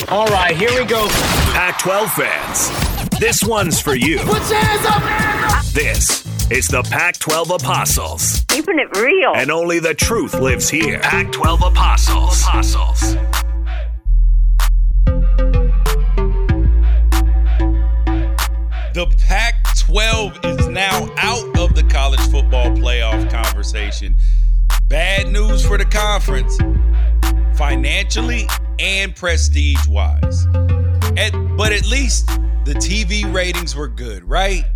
All right, here we go. Pac-12 fans, this one's for you. Put your hands up! This is the Pac-12 Apostles. Keeping it real. And only the truth lives here. Pac-12 Apostles. The Pac-12 is now out of the college football playoff conversation. Bad news for the conference, financially and prestige-wise. But at least the TV ratings were good, right?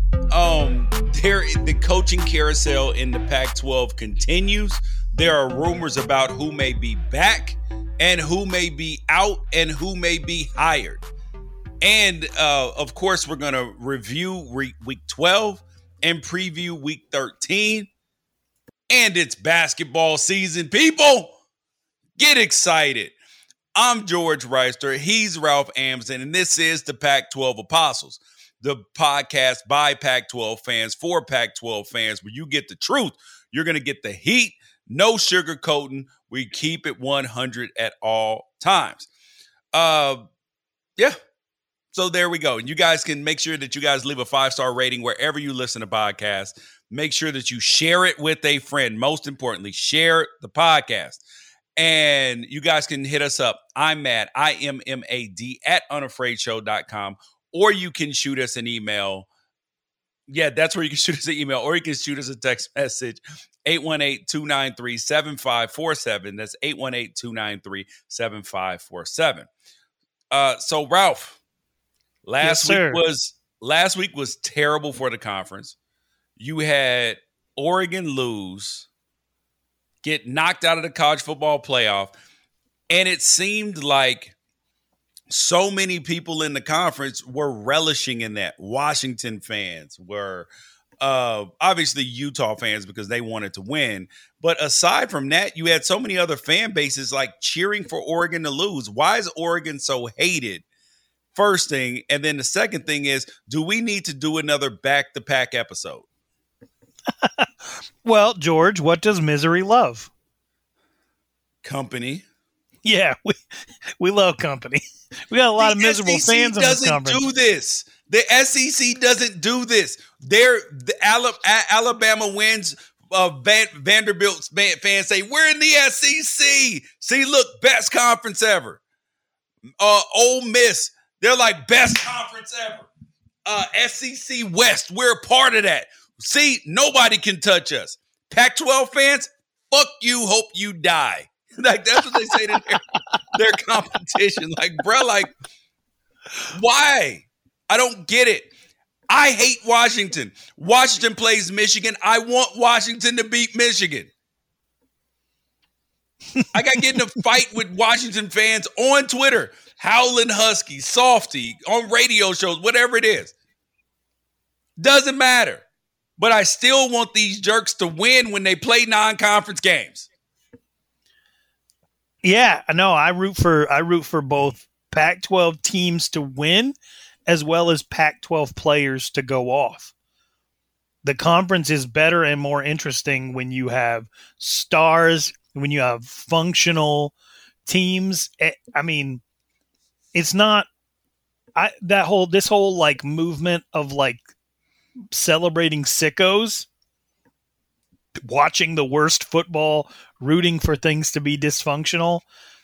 The coaching carousel in the Pac-12 continues. There are rumors about who may be back and who may be out and who may be hired. And, of course, we're going to review week 12 and preview week 13. And it's basketball season. People, get excited. I'm George Reister. He's Ralph Amsden. And this is the Pac-12 Apostles, the podcast by Pac-12 fans for Pac-12 fans, where you get the truth. You're going to get the heat, no sugarcoating. We keep it 100 at all times. Yeah. So there we go. And you guys can make sure that you guys leave a 5-star rating wherever you listen to podcasts. Make sure that you share it with a friend. Most importantly, share the podcast. And you guys can hit us up. I'm Matt, IMMAD @unafraidshow.com. Or you can shoot us an email. Yeah, that's where you can shoot us an email. Or you can shoot us a text message. 818-293-7547. That's 818-293-7547. So, Ralph. Last week was terrible for the conference. You had Oregon lose, get knocked out of the college football playoff, and it seemed like so many people in the conference were relishing in that. Washington fans were obviously Utah fans because they wanted to win. But aside from that, you had so many other fan bases like cheering for Oregon to lose. Why is Oregon so hated? First thing, and then the second thing is, do we need to do another Back to Pac episode? Well, George, what does misery love? Company. Yeah, we love company. We got a lot of miserable fans in this conference. The SEC doesn't do this. The SEC doesn't do this. Alabama wins. Vanderbilt fans say, we're in the SEC. See, look, best conference ever. Ole Miss. They're like, best conference ever. SEC West, we're a part of that. See, nobody can touch us. Pac-12 fans, fuck you, hope you die. Like, that's what they say to their competition. Like, bro, like, why? I don't get it. I hate Washington. Washington plays Michigan. I want Washington to beat Michigan. I got to get in a fight with Washington fans on Twitter. Howlin' Husky, Softy, on radio shows, whatever it is. Doesn't matter. But I still want these jerks to win when they play non-conference games. Yeah, no, I root for both Pac-12 teams to win as well as Pac-12 players to go off. The conference is better and more interesting when you have stars, when you have functional teams. I mean, it's not this whole like movement of like celebrating sickos, watching the worst football, rooting for things to be dysfunctional.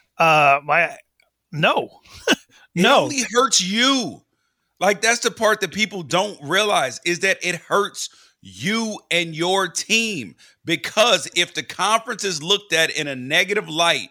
No. It only hurts you. Like, that's the part that people don't realize, is that it hurts you and your team. Because if the conference is looked at in a negative light,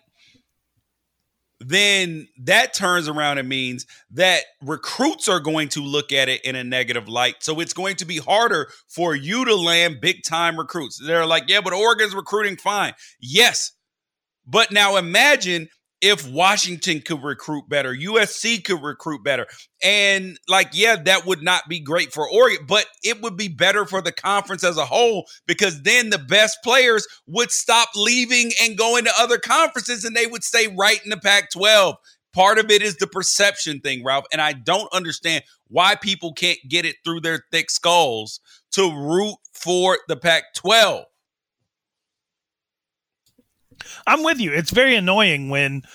then that turns around and means that recruits are going to look at it in a negative light. So it's going to be harder for you to land big-time recruits. They're like, yeah, but Oregon's recruiting fine. Yes, but now imagine if Washington could recruit better, USC could recruit better. And like, yeah, that would not be great for Oregon, but it would be better for the conference as a whole, because then the best players would stop leaving and going to other conferences and they would stay right in the Pac-12. Part of it is the perception thing, Ralph. And I don't understand why people can't get it through their thick skulls to root for the Pac-12. I'm with you. It's very annoying when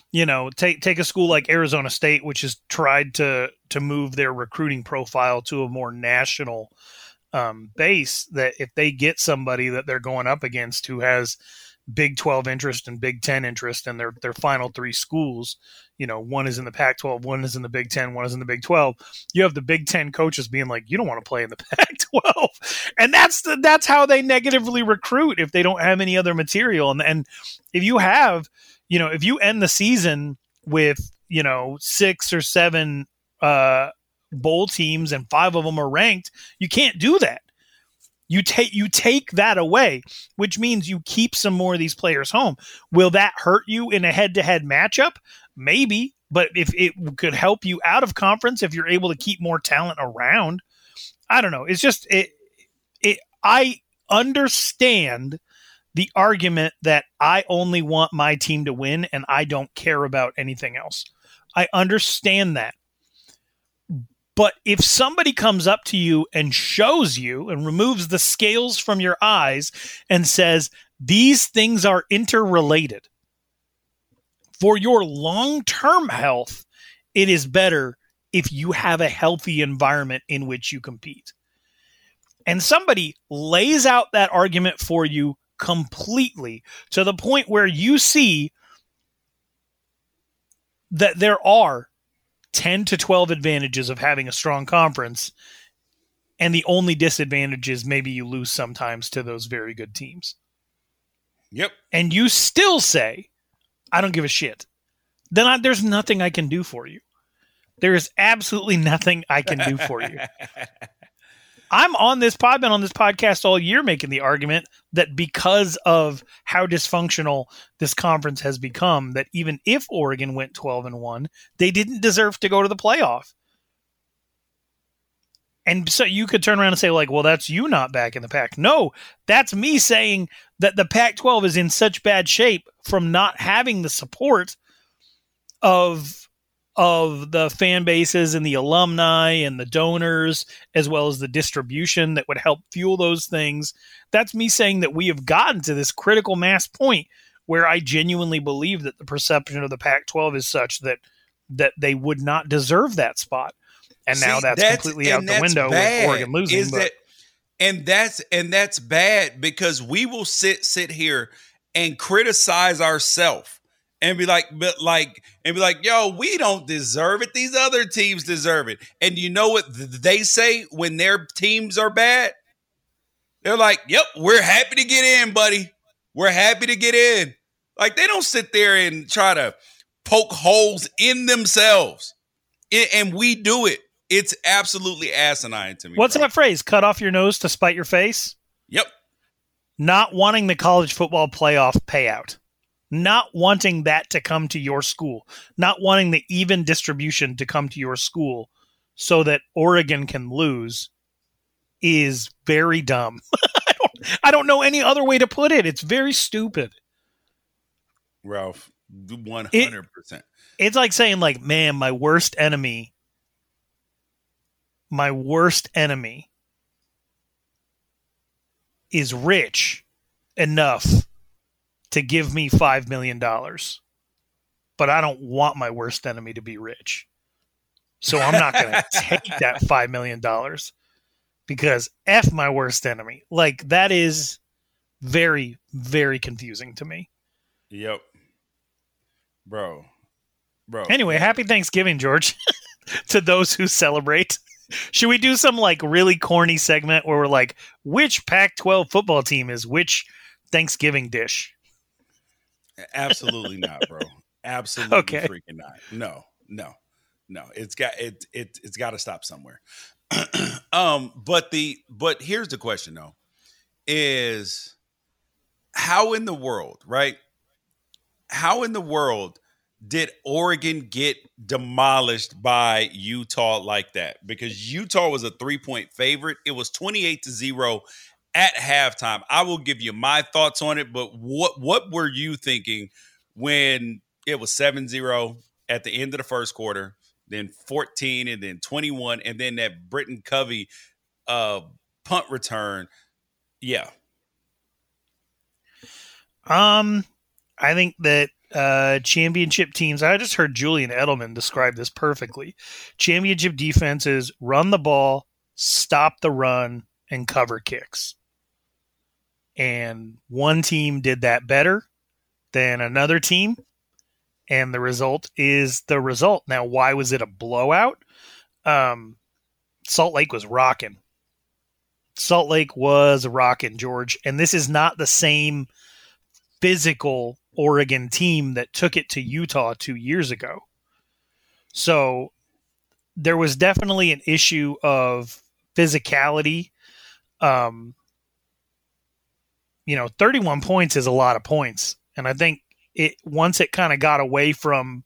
take a school like Arizona State, which has tried to move their recruiting profile to a more national base, that if they get somebody that they're going up against who has Big 12 interest and Big 10 interest in their final three schools, one is in the Pac-12, one is in the Big 10, one is in the Big 12. You have the Big 10 coaches being like, you don't want to play in the Pac-12. And that's how they negatively recruit if they don't have any other material. And if you have, if you end the season with, 6 or 7 bowl teams and 5 of them are ranked, you can't do that. You take that away, which means you keep some more of these players home. Will that hurt you in a head-to-head matchup? Maybe, but if it could help you out of conference, if you're able to keep more talent around, I don't know. It's just I understand the argument that I only want my team to win and I don't care about anything else. I understand that. But if somebody comes up to you and shows you and removes the scales from your eyes and says, these things are interrelated, for your long-term health, it is better if you have a healthy environment in which you compete. And somebody lays out that argument for you completely to the point where you see that there are 10 to 12 advantages of having a strong conference, and the only disadvantage is maybe you lose sometimes to those very good teams. Yep. And you still say, I don't give a shit. Then there's nothing I can do for you. There is absolutely nothing I can do for you. I've been on this podcast all year making the argument that because of how dysfunctional this conference has become, that even if Oregon went 12-1, they didn't deserve to go to the playoff. And so you could turn around and say, like, well, that's you not back in the pack. No, that's me saying that the Pac-12 is in such bad shape from not having the support of the fan bases and the alumni and the donors, as well as the distribution that would help fuel those things. That's me saying that we have gotten to this critical mass point where I genuinely believe that the perception of the Pac-12 is such that they would not deserve that spot. And now that's completely out the window with Oregon losing. That's bad, because we will sit here and criticize ourselves. And be like, yo, we don't deserve it. These other teams deserve it. And you know what they say when their teams are bad? They're like, yep, we're happy to get in, buddy. We're happy to get in. Like, they don't sit there and try to poke holes in themselves. And we do it. It's absolutely asinine to me. What's that phrase? Cut off your nose to spite your face? Yep. Not wanting the college football playoff payout. Not wanting that to come to your school, not wanting the even distribution to come to your school so that Oregon can lose is very dumb. I don't know any other way to put it. It's very stupid. Ralph, 100%. It's like saying, like, man, my worst enemy is rich enough to give me $5 million, but I don't want my worst enemy to be rich. So I'm not going to take that $5 million because F my worst enemy. Like, that is very, very confusing to me. Yep. Bro. Anyway, happy Thanksgiving, George, to those who celebrate. Should we do some, like, really corny segment where we're like, which Pac-12 football team is which Thanksgiving dish? Absolutely not, bro. Absolutely freaking not. No. It's got to stop somewhere. But here's the question though, is how in the world, right? How in the world did Oregon get demolished by Utah like that? Because Utah was a 3-point favorite. It was 28-0 at halftime. I will give you my thoughts on it, but what were you thinking when it was 7-0 at the end of the first quarter, then 14 and then 21, and then that Britton Covey punt return? Yeah. I think that championship teams. I just heard Julian Edelman describe this perfectly. Championship defenses run the ball, stop the run, and cover kicks. And one team did that better than another team, and the result is the result. Now, why was it a blowout? Salt Lake was rocking. Salt Lake was rocking, George. And this is not the same physical Oregon team that took it to Utah 2 years ago. So there was definitely an issue of physicality. 31 points is a lot of points. And I think once it kind of got away from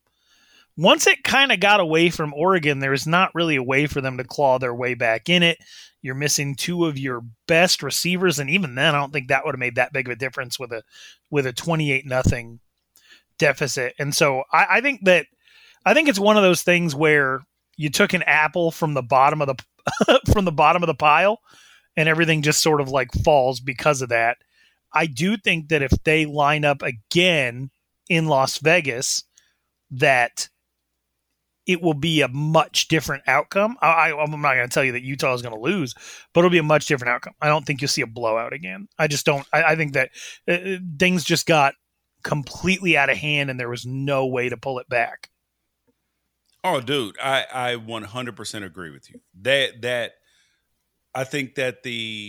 Oregon, there's not really a way for them to claw their way back in it. You're missing two of your best receivers, and even then, I don't think that would have made that big of a difference with a 28-0 deficit. And so I think it's one of those things where you took an apple from the bottom of the pile, and everything just sort of like falls because of that. I do think that if they line up again in Las Vegas, that it will be a much different outcome. I'm not going to tell you that Utah is going to lose, but it'll be a much different outcome. I don't think you'll see a blowout again. I just don't. I think that things just got completely out of hand and there was no way to pull it back. Oh, dude, I 100% agree with you. That I think that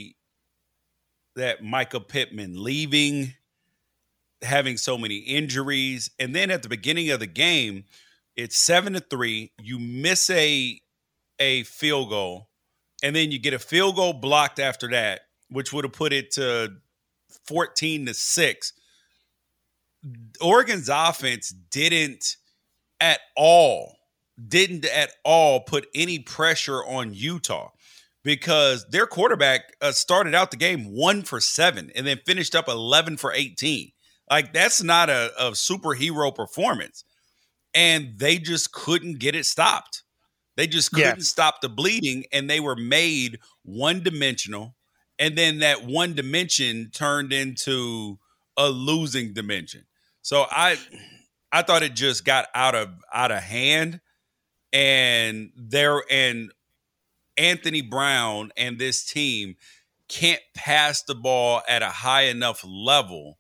that Micah Pittman leaving, having so many injuries, and then at the beginning of the game, it's 7-3. You miss a field goal, and then you get a field goal blocked after that, which would have put it to 14-6. Oregon's offense didn't at all put any pressure on Utah because their quarterback started out the game 1 for 7 and then finished up 11 for 18. Like, that's not a superhero performance. And they just couldn't get it stopped. They just couldn't stop the bleeding, and they were made one-dimensional. And then that one dimension turned into a losing dimension. So I thought it just got out of hand. And Anthony Brown and this team can't pass the ball at a high enough level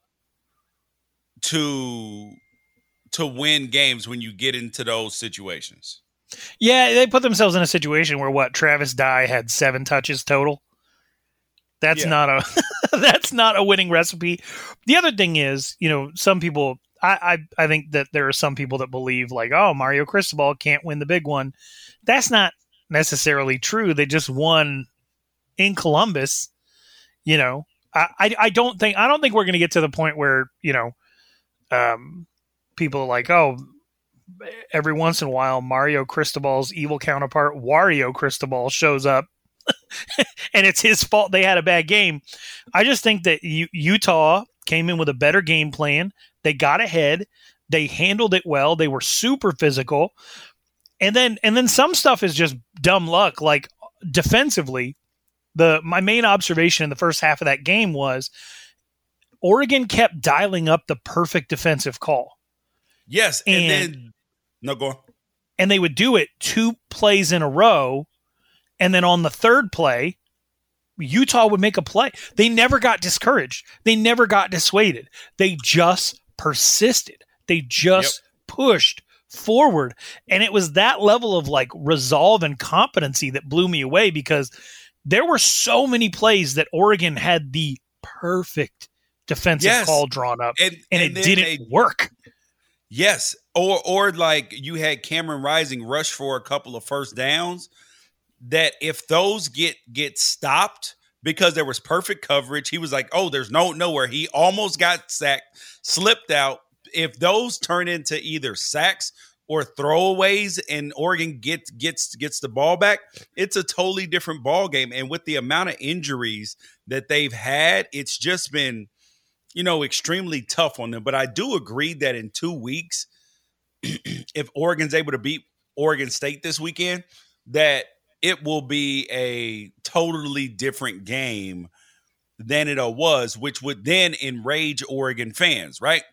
to win games when you get into those situations. Yeah, they put themselves in a situation where Travis Dye had 7 touches total. That's not a winning recipe. The other thing is, some people, I think that there are some people that believe like, oh, Mario Cristobal can't win the big one. That's not necessarily true. They just won in Columbus. I don't think we're going to get to the point where, people are like, oh, every once in a while, Mario Cristobal's evil counterpart, Wario Cristobal, shows up and it's his fault they had a bad game. I just think that Utah came in with a better game plan. They got ahead. They handled it well. They were super physical. And then some stuff is just dumb luck. Like defensively, my main observation in the first half of that game was Oregon kept dialing up the perfect defensive call. Yes, and then no, go on. And they would do it 2 plays in a row, and then on the third play, Utah would make a play. They never got discouraged. They never got dissuaded. They just persisted. They just pushed forward. And it was that level of like resolve and competency that blew me away because there were so many plays that Oregon had the perfect defensive call drawn up, and it didn't work. Yes, or like you had Cameron Rising rush for a couple of first downs that if those get stopped because there was perfect coverage, he was like, oh, there's nowhere. He almost got sacked, slipped out. If those turn into either sacks or throwaways and Oregon gets the ball back, it's a totally different ball game. And with the amount of injuries that they've had, it's just been extremely tough on them. But I do agree that in 2 weeks, if Oregon's able to beat Oregon State this weekend, that it will be a totally different game than it was, which would then enrage Oregon fans, right?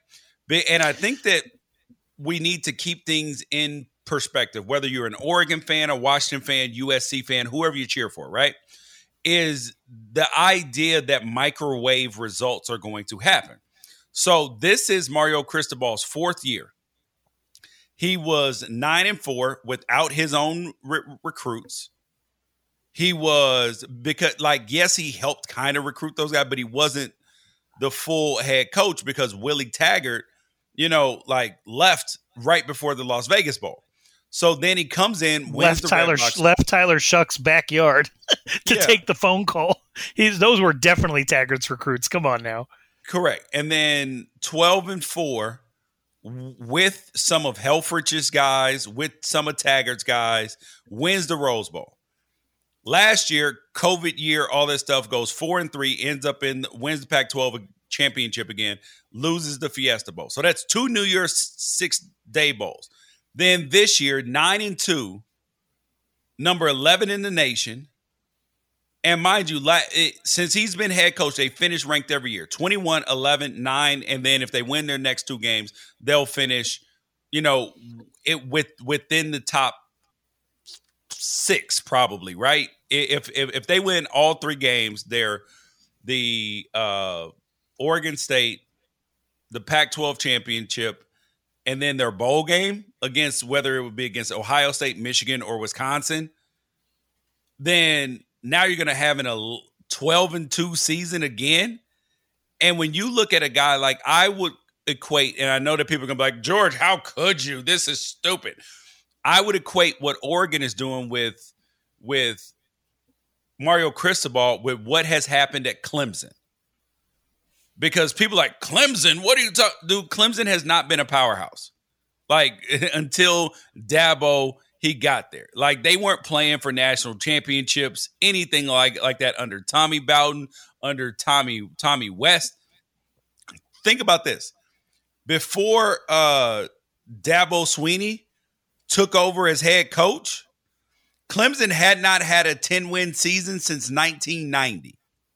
And I think that we need to keep things in perspective, whether you're an Oregon fan, a Washington fan, USC fan, whoever you cheer for, right? Is the idea that microwave results are going to happen. So this is Mario Cristobal's fourth year. He was 9-4 without his own recruits. He was, because, like, yes, he helped kind of recruit those guys, but he wasn't the full head coach because Willie Taggart, left right before the Las Vegas Bowl. So then he comes in, left Tyler Shuck's backyard to take the phone call. Those were definitely Taggart's recruits. Come on now. Correct. And then 12-4 with some of Helfrich's guys, with some of Taggart's guys, wins the Rose Bowl. Last year, COVID year, all that stuff, goes 4-3, wins the Pac-12 championship again, loses the Fiesta Bowl. So that's 2 New Year's 6-day bowls. Then this year, 9-2, number 11 in the nation. And mind you, since he's been head coach, they finish ranked every year. 21, 11, 9, and then if they win their next 2 games, they'll finish, within the top 6 probably, right? If they win all 3 games, they're the Oregon State, the Pac-12 championship, and then their bowl game against, whether it would be against Ohio State, Michigan, or Wisconsin, then now you're going to have a 12-2 season again. And when you look at a guy, like, I would equate, and I know that people are going to be like, George, how could you? This is stupid. I would equate what Oregon is doing with Mario Cristobal with what has happened at Clemson. Because people are like, Clemson, what are you talking? Dude, Clemson has not been a powerhouse. Like, until Dabo, he got there. Like, they weren't playing for national championships, anything like that under Tommy Bowden, under Tommy West. Think about this. Before Dabo Swinney took over as head coach, Clemson had not had a 10-win season since 1990.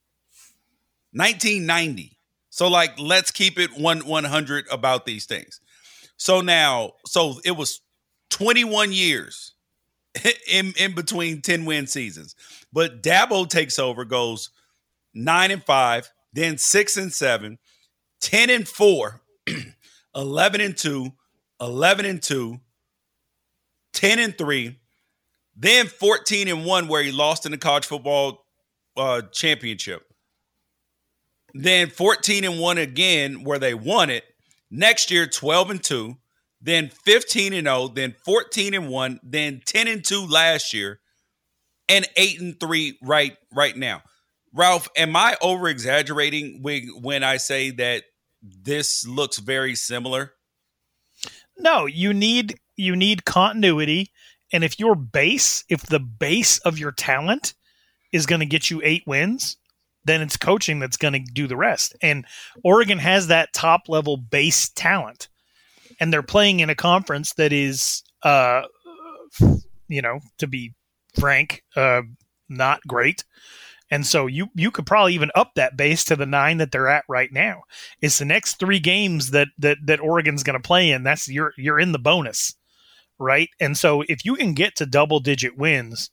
1990. So, like, let's keep it 100 about these things. So it was 21 years in between 10-win seasons. But Dabo takes over, goes 9-5, then 6-7, 10-4, 11-2, 11-2, 10-3, then 14-1, where he lost in the college football championship. Then 14-1 again, where they won it. Next year, 12-2, then 15-0, then 14-1, then 10-2 last year, and 8-3 right now. Ralph, am I over-exaggerating when I say that this looks very similar? No, you need continuity, and if the base of your talent is going to get you 8 wins, then it's coaching that's going to do the rest. And Oregon has that top level base talent, and they're playing in a conference that is, to be frank, not great. And so you could probably even up that base to the 9 that they're at right now. It's the next 3 games that Oregon's going to play in. That's you're in the bonus, right? And so if you can get to double-digit wins,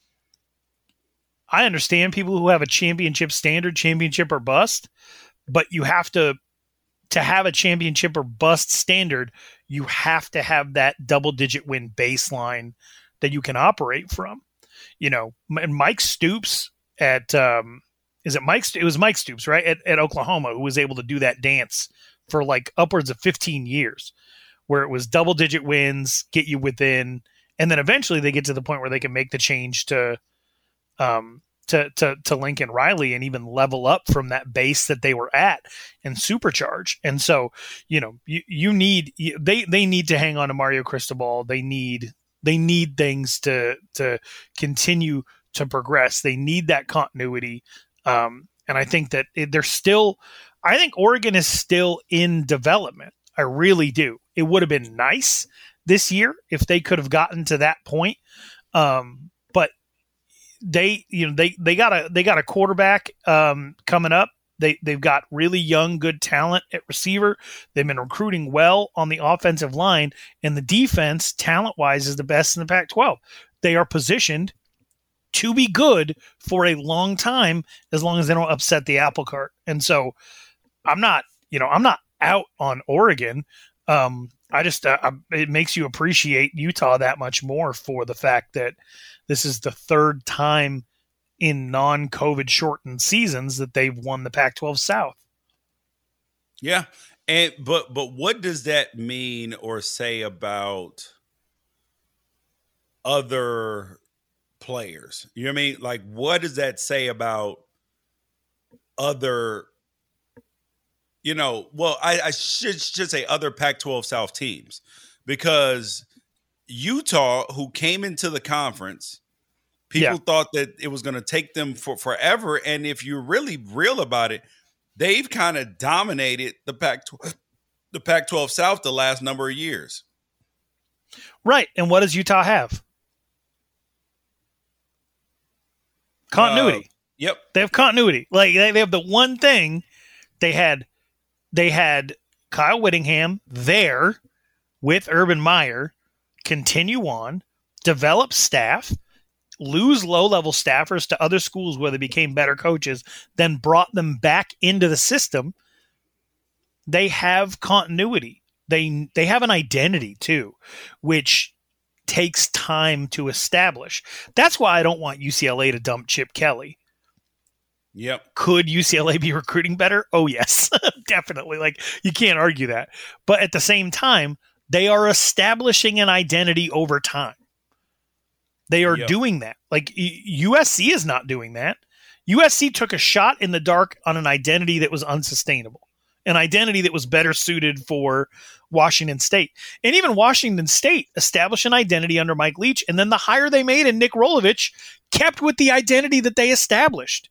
I understand people who have a championship standard, championship or bust, but you have to have a championship or bust standard, you have to have that double-digit win baseline that you can operate from. And Mike Stoops at it was Mike Stoops, right? At Oklahoma, who was able to do that dance for like upwards of 15 years, where it was double-digit wins, get you within, and then eventually they get to the point where they can make the change to Lincoln Riley and even level up from that base that they were at and supercharge. And so, they need to hang on to Mario Cristobal. They need things to continue to progress. They need that continuity. And I think that I think Oregon is still in development. I really do. It would have been nice this year if they could have gotten to that point. But they got a quarterback coming up They've got really young, good talent at receiver. They've been recruiting well on the offensive line, and the defense, talent-wise, is the best in the Pac-12. They are positioned to be good for a long time, as long as they don't upset the apple cart. And so, I'm not out on Oregon. I just it makes you appreciate Utah that much more for the fact that this is the third time in non-COVID shortened seasons that they've won the Pac-12 South. Yeah. But what does that mean or say about other players? You know what I mean? Like, what does that say about other, I should say other Pac-12 South teams, because Utah, who came into the conference, people thought that it was going to take them for forever. And if you're really real about it, they've kind of dominated the Pac-12 South the last number of years. Right. And what does Utah have? Continuity. Yep. They have continuity. Like they have the one thing they had Kyle Whittingham there with Urban Meyer, continue on, develop staff, lose low-level staffers to other schools where they became better coaches, then brought them back into the system. They have continuity. They have an identity too, which takes time to establish. That's why I don't want UCLA to dump Chip Kelly. Yep. Could UCLA be recruiting better? Oh, yes, definitely. Like, you can't argue that. But at the same time, they are establishing an identity over time. They are doing that. Like, USC is not doing that. USC took a shot in the dark on an identity that was unsustainable, an identity that was better suited for Washington State. And even Washington State established an identity under Mike Leach, and then the hire they made in Nick Rolovich kept with the identity that they established.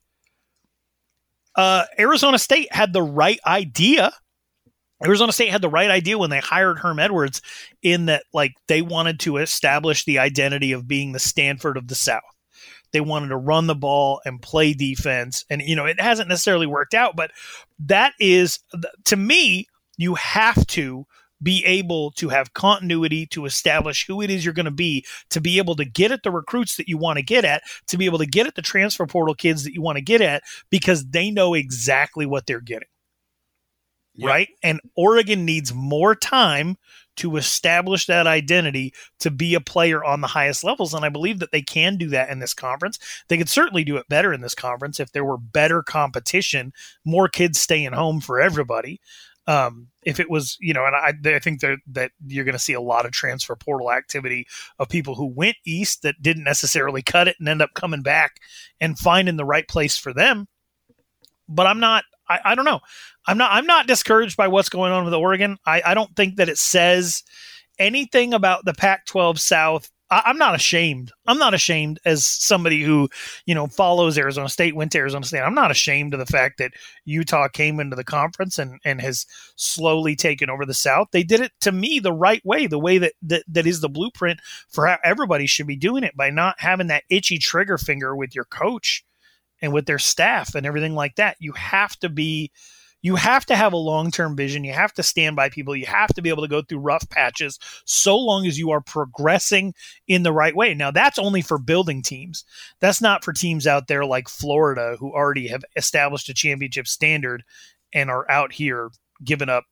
Arizona State had the right idea. Arizona State had the right idea when they hired Herm Edwards, in that, like, they wanted to establish the identity of being the Stanford of the South. They wanted to run the ball and play defense. And, it hasn't necessarily worked out, but that is, to me, you have to be able to have continuity to establish who it is you're going to be able to get at the recruits that you want to get at, to be able to get at the transfer portal kids that you want to get at, because they know exactly what they're getting. Yep. Right? And Oregon needs more time to establish that identity to be a player on the highest levels. And I believe that they can do that in this conference. They could certainly do it better in this conference if there were better competition, more kids staying home for everybody. If it was, and I think that you're going to see a lot of transfer portal activity of people who went east that didn't necessarily cut it and end up coming back and finding the right place for them. But I don't know. I'm not discouraged by what's going on with Oregon. I don't think that it says anything about the Pac-12 South. I'm not ashamed. I'm not ashamed as somebody who, follows Arizona State, went to Arizona State. I'm not ashamed of the fact that Utah came into the conference and has slowly taken over the South. They did it, to me, the right way, the way that is the blueprint for how everybody should be doing it, by not having that itchy trigger finger with your coach and with their staff and everything like that. You have to have a long-term vision. You have to stand by people. You have to be able to go through rough patches so long as you are progressing in the right way. Now, that's only for building teams. That's not for teams out there like Florida, who already have established a championship standard and are out here giving up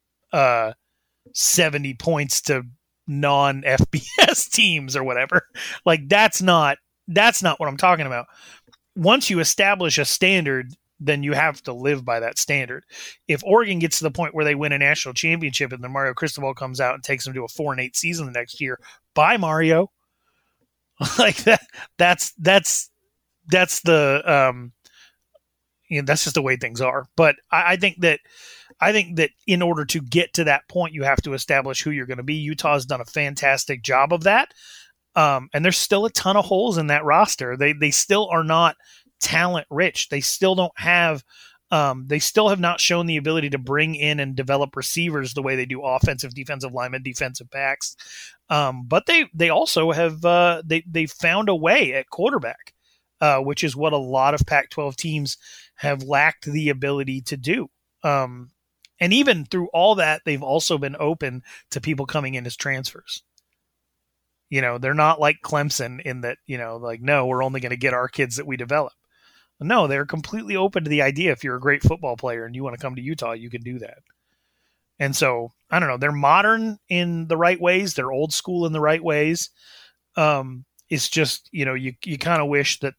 70 points to non-FBS teams or whatever. Like, that's not what I'm talking about. Once you establish a standard, then you have to live by that standard. If Oregon gets to the point where they win a national championship and then Mario Cristobal comes out and takes them to a 4-8 season the next year, bye Mario. Like that's the that's just the way things are. But I think that in order to get to that point, you have to establish who you're going to be. Utah's done a fantastic job of that. And there's still a ton of holes in that roster. They still are not talent rich. They still don't have they still have not shown the ability to bring in and develop receivers the way they do offensive, defensive linemen, defensive backs. But they also have they found a way at quarterback, which is what a lot of Pac-12 teams have lacked the ability to do. And even through all that, they've also been open to people coming in as transfers. They're not like Clemson in that, like, no, we're only going to get our kids that we develop. No, they're completely open to the idea. If you're a great football player and you want to come to Utah, you can do that. And so, I don't know, they're modern in the right ways. They're old school in the right ways. It's just, you kind of wish that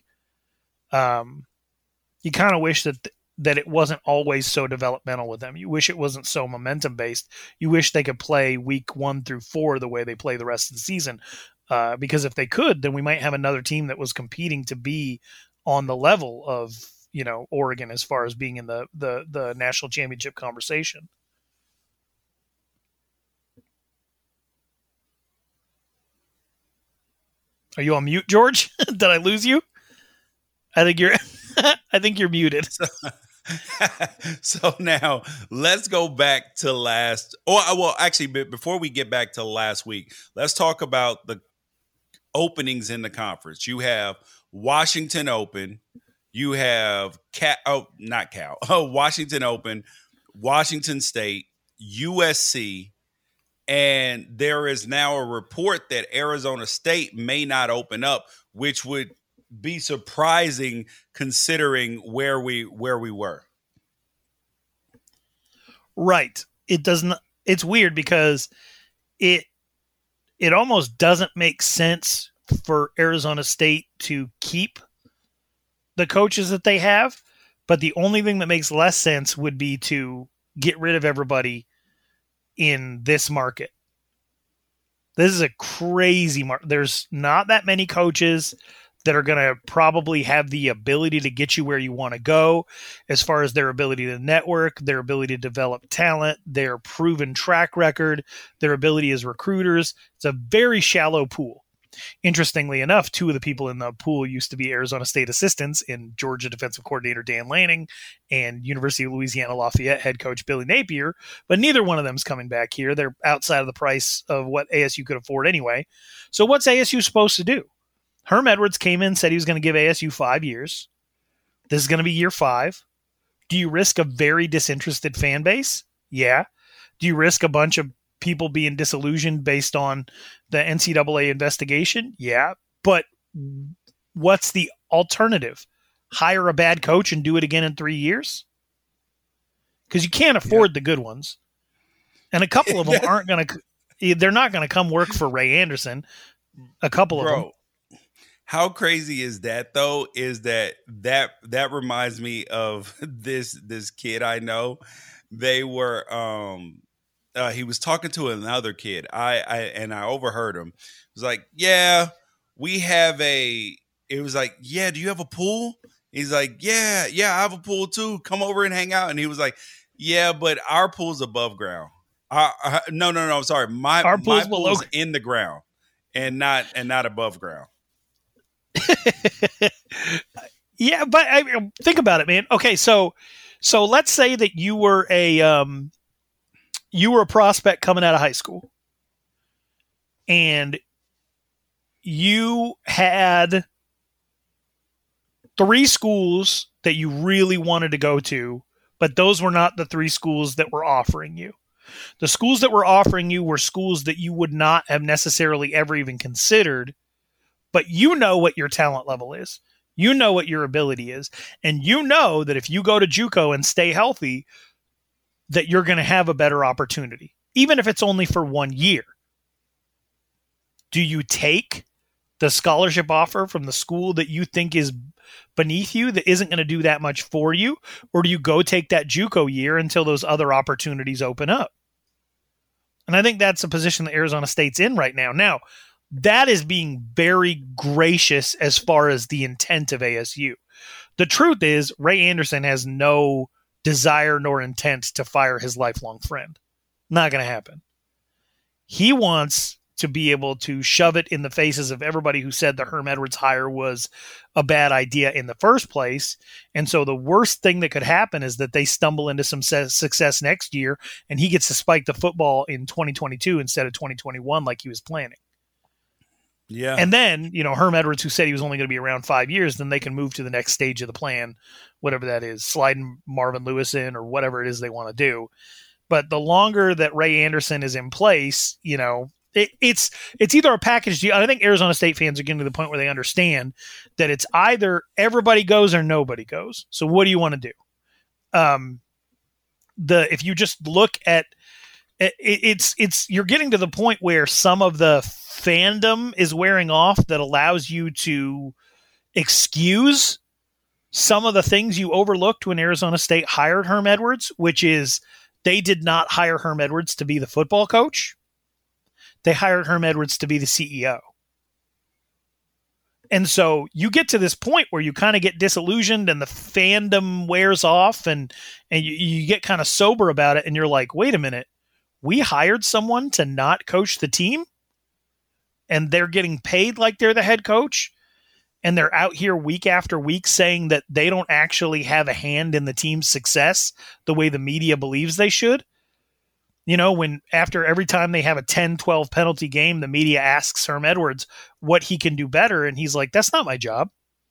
that it wasn't always so developmental with them. You wish it wasn't so momentum based. You wish they could play week 1 through 4 the way they play the rest of the season. Because if they could, then we might have another team that was competing to be on the level of, Oregon as far as being in the national championship conversation. Are you on mute, George? Did I lose you? I think you're muted. So now let's go back to before we get back to last week, let's talk about the openings in the conference. You have Washington open. You have Washington open, Washington State, USC, and there is now a report that Arizona State may not open up, which would be surprising considering where we were. Right. It doesn't. It's weird because it almost doesn't make sense for Arizona State to keep the coaches that they have, but the only thing that makes less sense would be to get rid of everybody in this market. This is a crazy market. There's not that many coaches that are going to probably have the ability to get you where you want to go as far as their ability to network, their ability to develop talent, their proven track record, their ability as recruiters. It's a very shallow pool. Interestingly enough, 2 of the people in the pool used to be Arizona State assistants in Georgia defensive coordinator Dan Lanning and University of Louisiana Lafayette head coach Billy Napier, but neither one of them is coming back here. They're outside of the price of what ASU could afford anyway. So what's ASU supposed to do? Herm Edwards came in, said he was going to give ASU 5 years. This is going to be year 5. Do you risk a very disinterested fan base? Yeah. Do you risk a bunch of people being disillusioned based on the NCAA investigation? Yeah. But what's the alternative? Hire a bad coach and do it again in 3 years? Because you can't afford the good ones. And a couple of them they're not going to come work for Ray Anderson. A couple of them. How crazy is that though? Is that reminds me of this kid I know. They were he was talking to another kid. I overheard him. It was like, yeah, we have it was like, yeah, do you have a pool? He's like, yeah, I have a pool too. Come over and hang out. And he was like, yeah, but our pool's above ground. No, I'm sorry. My pool's in the ground and not above ground. Yeah, but think about it, man. Okay, so let's say that you were a prospect coming out of high school, and you had 3 schools that you really wanted to go to, but those were not the 3 schools that were offering you. The schools that were offering you were schools that you would not have necessarily ever even considered. But you know what your talent level is. You know what your ability is. And you know that if you go to JUCO and stay healthy, that you're going to have a better opportunity, even if it's only for 1 year. Do you take the scholarship offer from the school that you think is beneath you, that isn't going to do that much for you? Or do you go take that JUCO year until those other opportunities open up? And I think that's the position that Arizona State's in right now. Now, that is being very gracious as far as the intent of ASU. The truth is, Ray Anderson has no desire nor intent to fire his lifelong friend. Not going to happen. He wants to be able to shove it in the faces of everybody who said the Herm Edwards hire was a bad idea in the first place. And so the worst thing that could happen is that they stumble into some success next year and he gets to spike the football in 2022 instead of 2021 like he was planning. Yeah. And then, Herm Edwards, who said he was only going to be around 5 years, then they can move to the next stage of the plan, whatever that is, sliding Marvin Lewis in or whatever it is they want to do. But the longer that Ray Anderson is in place, it's either a package deal. I think Arizona State fans are getting to the point where they understand that it's either everybody goes or nobody goes. So what do you want to do? If you just look at you're getting to the point where some of the fandom is wearing off that allows you to excuse some of the things you overlooked when Arizona State hired Herm Edwards, which is they did not hire Herm Edwards to be the football coach. They hired Herm Edwards to be the CEO. And so you get to this point where you kind of get disillusioned and the fandom wears off and you get kind of sober about it. And you're like, wait a minute, we hired someone to not coach the team and they're getting paid like they're the head coach. And they're out here week after week saying that they don't actually have a hand in the team's success the way the media believes they should. When after every time they have a 10-12 penalty game, the media asks Herm Edwards what he can do better. And he's like, that's not my job.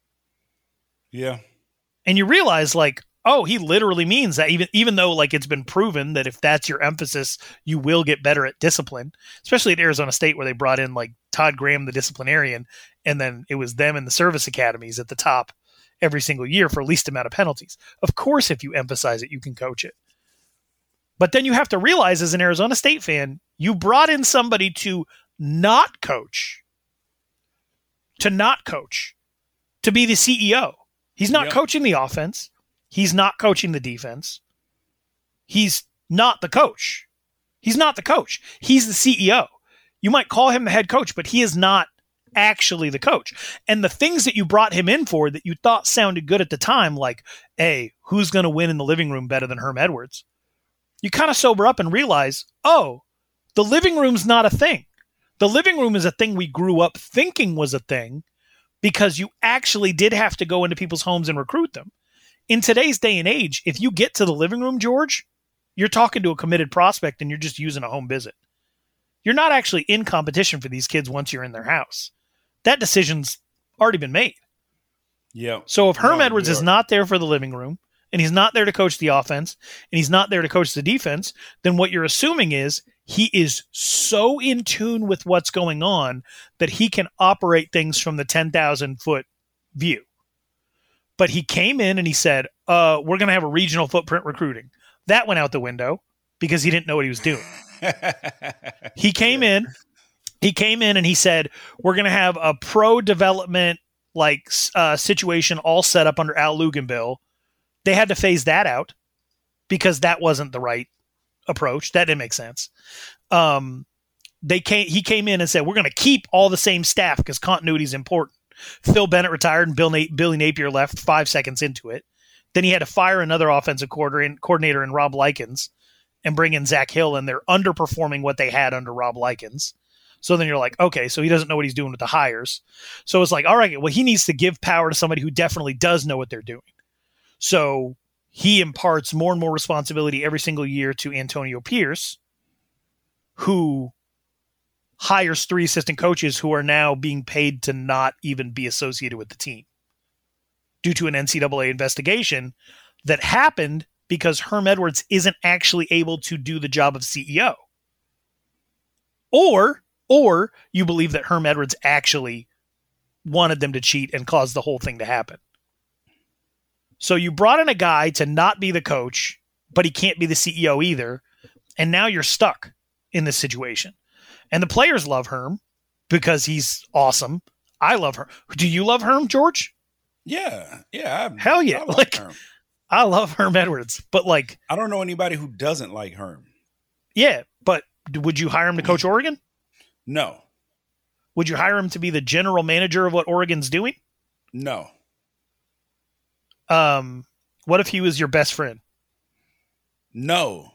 Yeah. And you realize he literally means that even though it's been proven that if that's your emphasis, you will get better at discipline, especially at Arizona State where they brought in Todd Graham, the disciplinarian, and then it was them in the service academies at the top every single year for least amount of penalties. Of course, if you emphasize it, you can coach it. But then you have to realize as an Arizona State fan, you brought in somebody to not coach, to be the CEO. He's not coaching the offense. He's not coaching the defense. He's not the coach. He's not the coach. He's the CEO. You might call him the head coach, but he is not actually the coach. And the things that you brought him in for that you thought sounded good at the time, like, hey, who's going to win in the living room better than Herm Edwards? You kind of sober up and realize, the living room's not a thing. The living room is a thing we grew up thinking was a thing because you actually did have to go into people's homes and recruit them. In today's day and age, if you get to the living room, George, you're talking to a committed prospect and you're just using a home visit. You're not actually in competition for these kids once you're in their house. That decision's already been made. Yeah. So if Herm Edwards is not there for the living room, and he's not there to coach the offense, and he's not there to coach the defense, then what you're assuming is he is so in tune with what's going on that he can operate things from the 10,000-foot view. But he came in and he said, we're going to have a regional footprint recruiting. That went out the window because he didn't know what he was doing. He came in and he said, we're going to have a pro development situation all set up under Al Luganbill. They had to phase that out because that wasn't the right approach. That didn't make sense. He came in and said, we're going to keep all the same staff because continuity is important. Phil Bennett retired and Billy Napier left 5 seconds into it. Then he had to fire another offensive coordinator in Rob Likens and bring in Zach Hill, and they're underperforming what they had under Rob Likens. So then you're like, okay, so he doesn't know what he's doing with the hires. So it's like, all right, well, he needs to give power to somebody who definitely does know what they're doing. So he imparts more and more responsibility every single year to Antonio Pierce, who hires 3 assistant coaches who are now being paid to not even be associated with the team due to an NCAA investigation that happened because Herm Edwards isn't actually able to do the job of CEO. Or you believe that Herm Edwards actually wanted them to cheat and caused the whole thing to happen. So you brought in a guy to not be the coach, but he can't be the CEO either. And now you're stuck in this situation. And the players love Herm because he's awesome. I love Herm. Do you love Herm, George? Yeah. Hell yeah. Herm. I love Herm Edwards, but I don't know anybody who doesn't like Herm. Yeah, but would you hire him to coach Oregon? No. Would you hire him to be the general manager of what Oregon's doing? No. What if he was your best friend? No.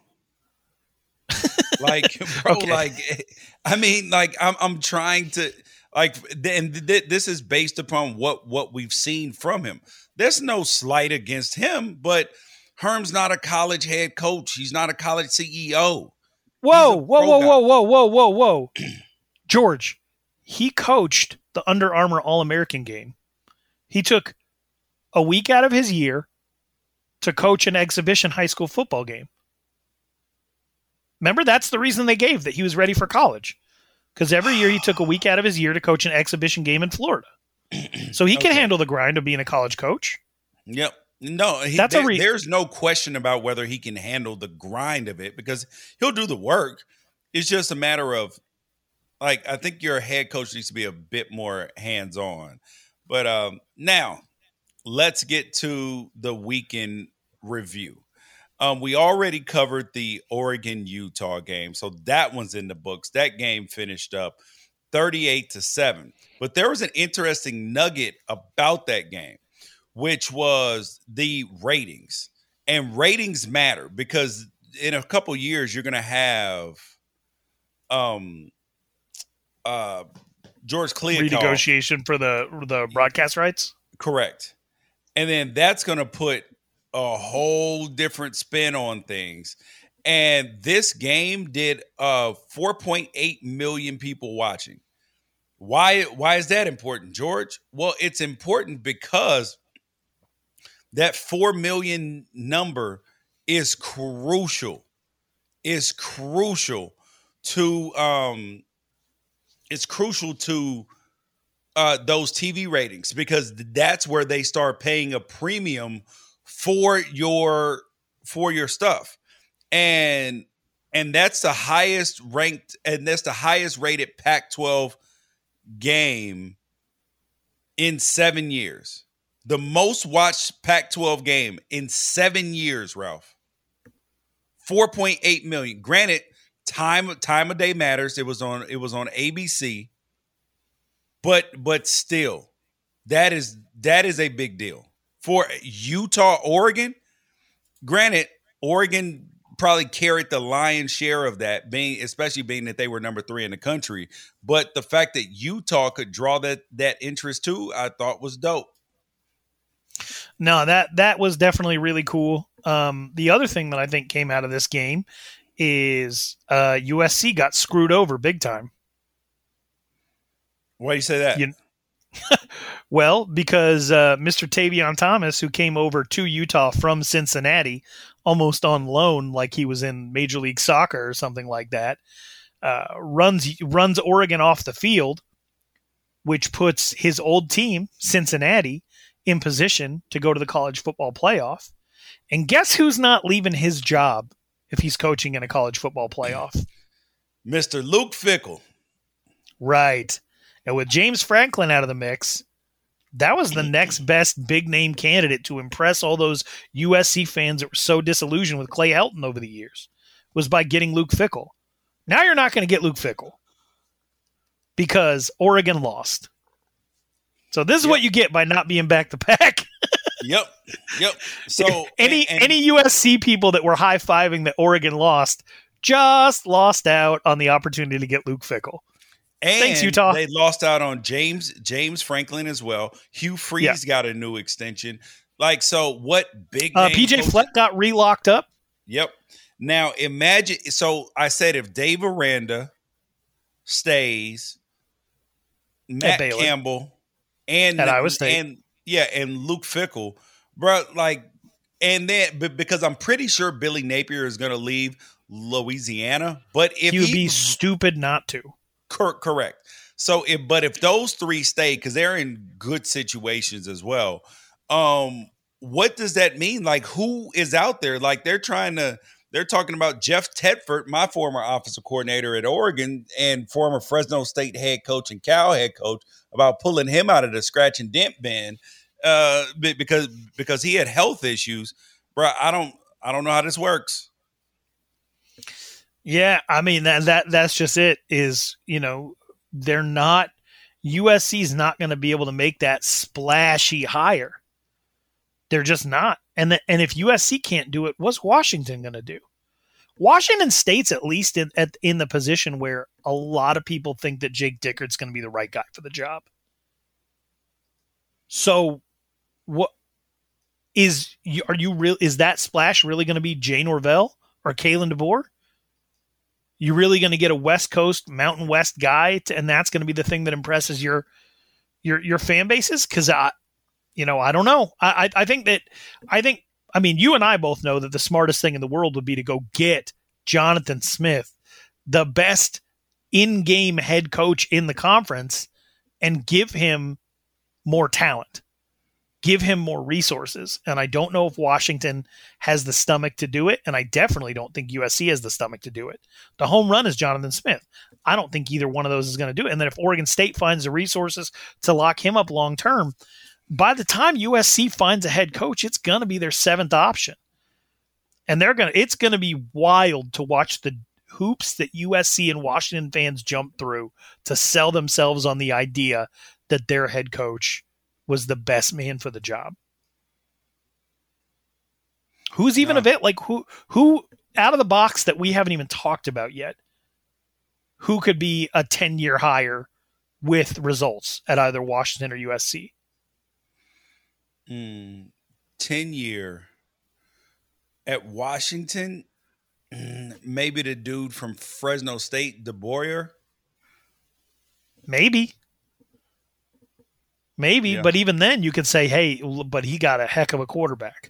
Bro, Okay. I'm trying to and this is based upon what we've seen from him. There's no slight against him, but Herm's not a college head coach. He's not a college CEO. Whoa. George, he coached the Under Armour All-American game. He took a week out of his year to coach an exhibition high school football game. Remember, that's the reason they gave, that he was ready for college. Because every year he took a week out of his year to coach an exhibition game in Florida. So he can handle the grind of being a college coach. Yep. No, there's no question about whether he can handle the grind of it, because he'll do the work. It's just a matter of, like, I think your head coach needs to be a bit more hands-on. But now, let's get to the weekend review. We already covered the Oregon-Utah game, so that one's in the books. That game finished up 38-7. But there was an interesting nugget about that game, which was the ratings. And ratings matter, because in a couple years, you're going to have George Kliavkoff. Renegotiation for the broadcast rights? Correct. And then that's going to put a whole different spin on things. And this game did 4.8 million people watching. Why is that important, George? Well, it's important because that 4 million number is crucial. It's crucial to those TV ratings, because that's where they start paying a premium for your stuff. And that's the highest ranked, and that's the highest rated Pac-12 game in 7 years. The most watched Pac-12 game in 7 years, Ralph. 4.8 million. Granted, time of day matters. It was on ABC. But still, that is a big deal. For Utah, Oregon, granted, Oregon probably carried the lion's share of that, especially being that they were number 3 in the country. But the fact that Utah could draw that interest too, I thought was dope. No, that was definitely really cool. The other thing that I think came out of this game is USC got screwed over big time. Why do you say that? Well, because Mr. Tavion Thomas, who came over to Utah from Cincinnati, almost on loan, like he was in Major League Soccer or something like that, runs Oregon off the field, which puts his old team, Cincinnati, in position to go to the college football playoff. And guess who's not leaving his job if he's coaching in a college football playoff? Mr. Luke Fickell. Right. And with James Franklin out of the mix, that was the next best big-name candidate to impress all those USC fans that were so disillusioned with Clay Helton over the years, was by getting Luke Fickell. Now you're not going to get Luke Fickell because Oregon lost. So this is what you get by not being back to back. Yep. So any USC people that were high-fiving that Oregon lost just lost out on the opportunity to get Luke Fickell. And thanks, Utah. They lost out on James Franklin as well. Hugh Freeze got a new extension. Like, so what big PJ Fleck got re-locked up? Yep. Now imagine, so I said if Dave Aranda stays, Matt Campbell and at Iowa State. and Luke Fickell, bro, like, and then because I'm pretty sure Billy Napier is going to leave Louisiana, but if he would be stupid not to. Correct. So, if those three stay, because they're in good situations as well, what does that mean? Like, who is out there? Like, they're talking about Jeff Tedford, my former offensive coordinator at Oregon and former Fresno State head coach and Cal head coach, about pulling him out of the scratch and dent bin because he had health issues. Bro, I don't know how this works. Yeah, I mean that's just it. Is they're not, USC's not going to be able to make that splashy hire. They're just not. And if USC can't do it, what's Washington going to do? Washington State's at least in the position where a lot of people think that Jake Dickert's going to be the right guy for the job. So, what is that splash really going to be? Jay Norvell or Kalen DeBoer? You really going to get a West Coast, Mountain West guy, and that's going to be the thing that impresses your fan bases? Because I don't know. I think you and I both know that the smartest thing in the world would be to go get Jonathan Smith, the best in-game head coach in the conference, and give him more talent, give him more resources. And I don't know if Washington has the stomach to do it, and I definitely don't think USC has the stomach to do it. The home run is Jonathan Smith. I don't think either one of those is going to do it. And then if Oregon State finds the resources to lock him up long-term, by the time USC finds a head coach, it's going to be their seventh option. And it's going to be wild to watch the hoops that USC and Washington fans jump through to sell themselves on the idea that their head coach was the best man for the job. Who's even of it? Like who out of the box that we haven't even talked about yet? Who could be a 10-year hire with results at either Washington or USC? 10-year at Washington, maybe the dude from Fresno State, DeBoyer. Maybe, yeah. But even then, you could say, "Hey, but he got a heck of a quarterback."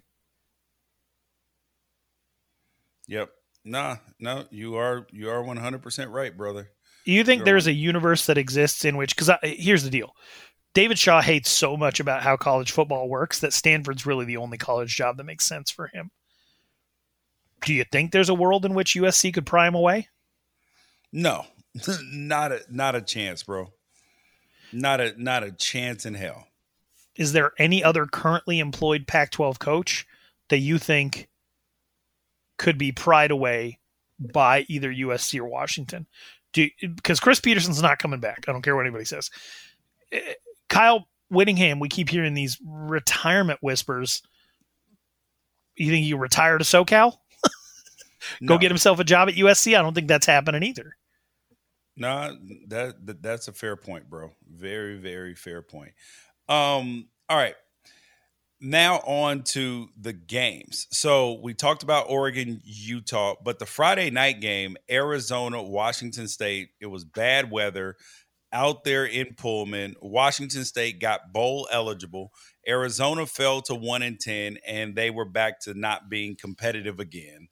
Yep. No, you are 100% right, brother. You think there's a universe that exists in which? Because here's the deal: David Shaw hates so much about how college football works that Stanford's really the only college job that makes sense for him. Do you think there's a world in which USC could pry him away? No, not a chance, bro. Not a chance in hell. Is there any other currently employed Pac-12 coach that you think could be pried away by either USC or Washington? Because Chris Peterson's not coming back. I don't care what anybody says. Kyle Whittingham, we keep hearing these retirement whispers. You think you retire to SoCal? Go get himself a job at USC? I don't think that's happening either. No, that's a fair point, bro. Very, very fair point. All right. Now on to the games. So we talked about Oregon, Utah, but the Friday night game, Arizona, Washington State, it was bad weather out there in Pullman. Washington State got bowl eligible. Arizona fell to 1-10, and they were back to not being competitive again.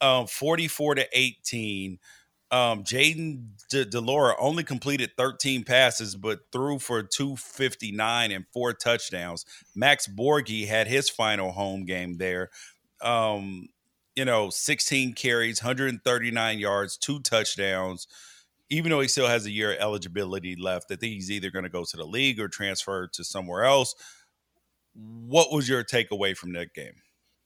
44-18. Jaden DeLora only completed 13 passes, but threw for 259 and 4 touchdowns. Max Borghi had his final home game there. 16 carries, 139 yards, 2 touchdowns. Even though he still has a year of eligibility left, I think he's either going to go to the league or transfer to somewhere else. What was your takeaway from that game?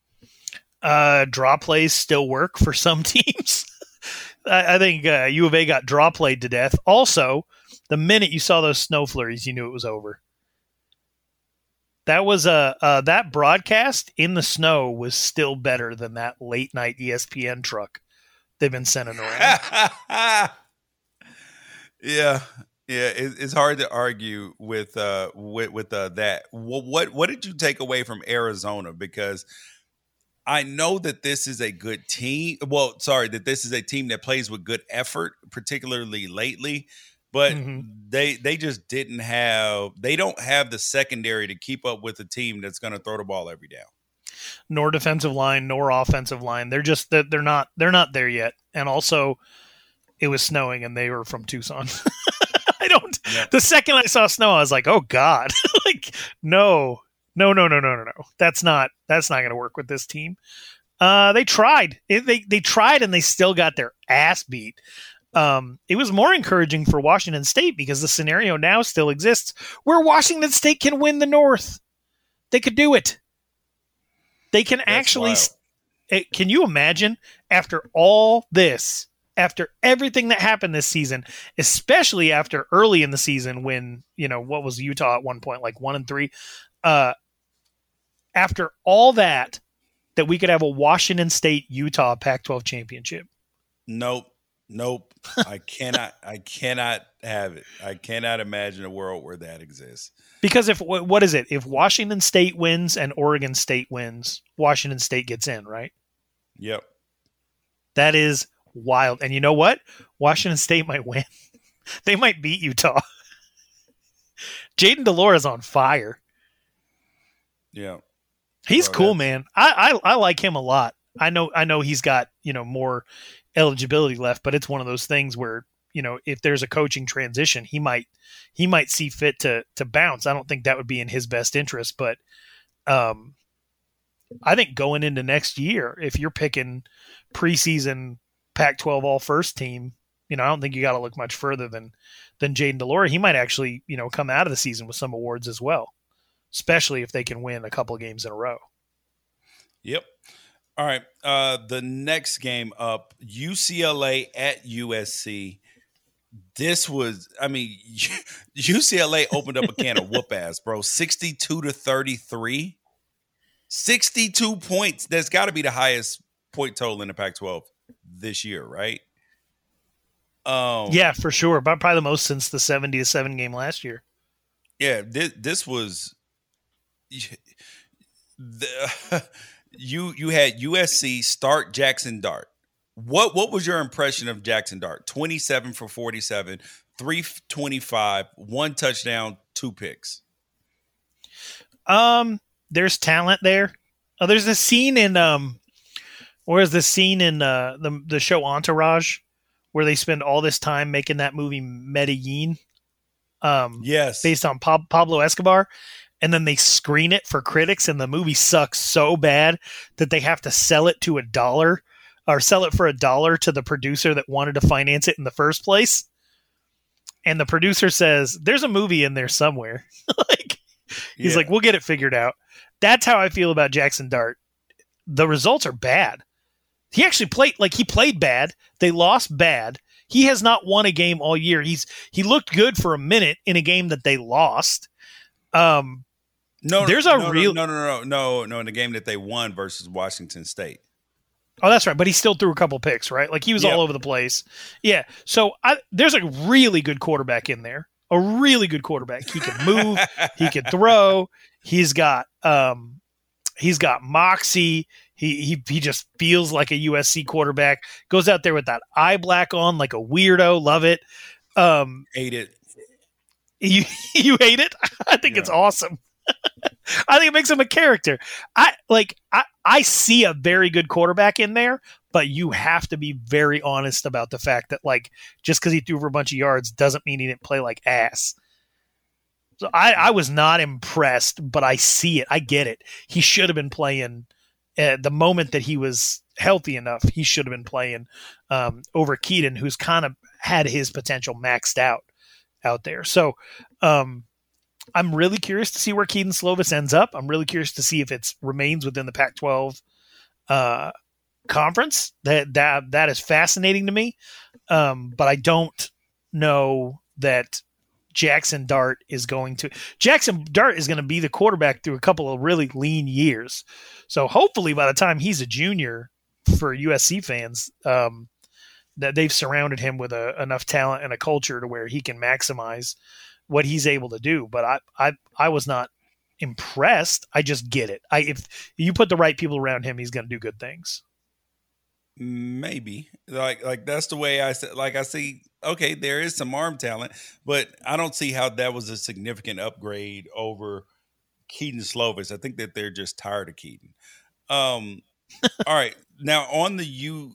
Draw plays still work for some teams. I think U of A got draw played to death. Also, the minute you saw those snow flurries, you knew it was over. That was that broadcast in the snow was still better than that late night ESPN truck they've been sending around. Yeah, it's hard to argue with that. What did you take away from Arizona? Because I know that this is a good team. Well, sorry, that this is a team that plays with good effort, particularly lately. But they just don't have the secondary to keep up with a team that's going to throw the ball every down. Nor defensive line, nor offensive line. They're not there yet. And also, it was snowing, and they were from Tucson. The second I saw snow, I was like, oh God, like no. That's not going to work with this team. They tried. They tried, and they still got their ass beat. It was more encouraging for Washington State because the scenario now still exists where Washington State can win the North. They could do it. They can actually. Can you imagine after all this? After everything that happened this season, especially after early in the season when, what was Utah at one point, like 1-3, after all that we could have a Washington State-Utah Pac-12 championship. Nope. I cannot have it. I cannot imagine a world where that exists. Because what is it? If Washington State wins and Oregon State wins, Washington State gets in, right? Yep. That is wild. And you know what? Washington State might win. They might beat Utah. Jayden de Laura is on fire. Yeah. He's cool, man. I like him a lot. I know he's got, more eligibility left, but it's one of those things where, if there's a coaching transition, he might see fit to bounce. I don't think that would be in his best interest, but I think going into next year, if you're picking preseason Pac-12 all first team, I don't think you got to look much further than Jayden de Laura. He might actually, come out of the season with some awards as well, especially if they can win a couple of games in a row. Yep. All right. The next game up, UCLA at USC. This was, UCLA opened up a can of whoop ass, bro. 62-33. 62 points. That's got to be the highest point total in the Pac-12 this year, right? Yeah, for sure. But probably the most since the 70-7 game last year. Yeah, this was you had USC start Jackson Dart. What was your impression of Jackson Dart? 27 for 47, 325, 1 touchdown, 2 picks. There's talent there. There's a scene in where's the scene in the show Entourage where they spend all this time making that movie Medellin. Yes. Based on Pablo Escobar. And then they screen it for critics, and the movie sucks so bad that they have to sell it to $1 or sell it for $1 to the producer that wanted to finance it in the first place. And the producer says, there's a movie in there somewhere. He's like, we'll get it figured out. That's how I feel about Jackson Dart. The results are bad. He actually played bad. They lost bad. He has not won a game all year. He looked good for a minute in a game that they lost. In the game that they won versus Washington State. Oh, that's right. But he still threw a couple picks, right? Like he was all over the place. Yeah. So there's a really good quarterback in there. A really good quarterback. He can move. He can throw. He's got moxie. He just feels like a USC quarterback. Goes out there with that eye black on like a weirdo. Love it. Hate it. You hate it? I think it's awesome. I think it makes him a character. I see a very good quarterback in there, but you have to be very honest about the fact that just because he threw for a bunch of yards doesn't mean he didn't play like ass. So I was not impressed, but I see it. I get it. He should have been playing the moment that he was healthy enough. He should have been playing over Keaton, who's kind of had his potential maxed out there. So I'm really curious to see where Keaton Slovis ends up. I'm really curious to see if it remains within the Pac-12 conference. That is fascinating to me. But I don't know that Jackson Dart is going to be the quarterback through a couple of really lean years. So hopefully by the time he's a junior for USC fans, that they've surrounded him with enough talent and a culture to where he can maximize what he's able to do. But I was not impressed. I just get it. If you put the right people around him, he's going to do good things. Maybe like that's the way I see. Okay, there is some arm talent, but I don't see how that was a significant upgrade over Keaton Slovis. I think that they're just tired of Keaton. All right, now on the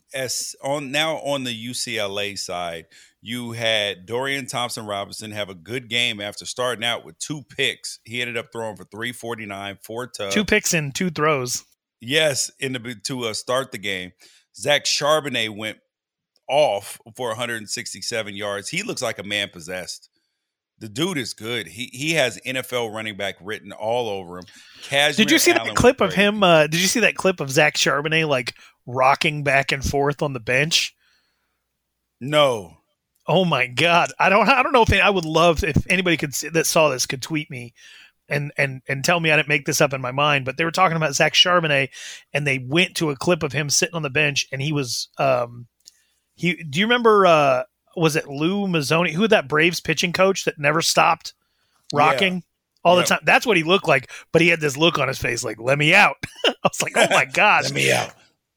UCLA side, you had Dorian Thompson-Robinson have a good game after starting out with 2 picks. He ended up throwing for 349, 4 touchdowns. 2 picks and 2 throws. Yes, to start the game. Zach Charbonnet went off for 167 yards. He looks like a man possessed. The dude is good. He has NFL running back written all over him. Did you see that clip of him? Did you see that clip of Zach Charbonnet rocking back and forth on the bench? No. Oh my God! I don't know if I would love if anybody that saw this could tweet me and tell me I didn't make this up in my mind. But they were talking about Zach Charbonnet, and they went to a clip of him sitting on the bench, and he was do you remember? Was it Lou Mazzoni? Who that Braves pitching coach that never stopped rocking all the time? That's what he looked like. But he had this look on his face, like "Let me out." I was like, "Oh my gosh, let me out."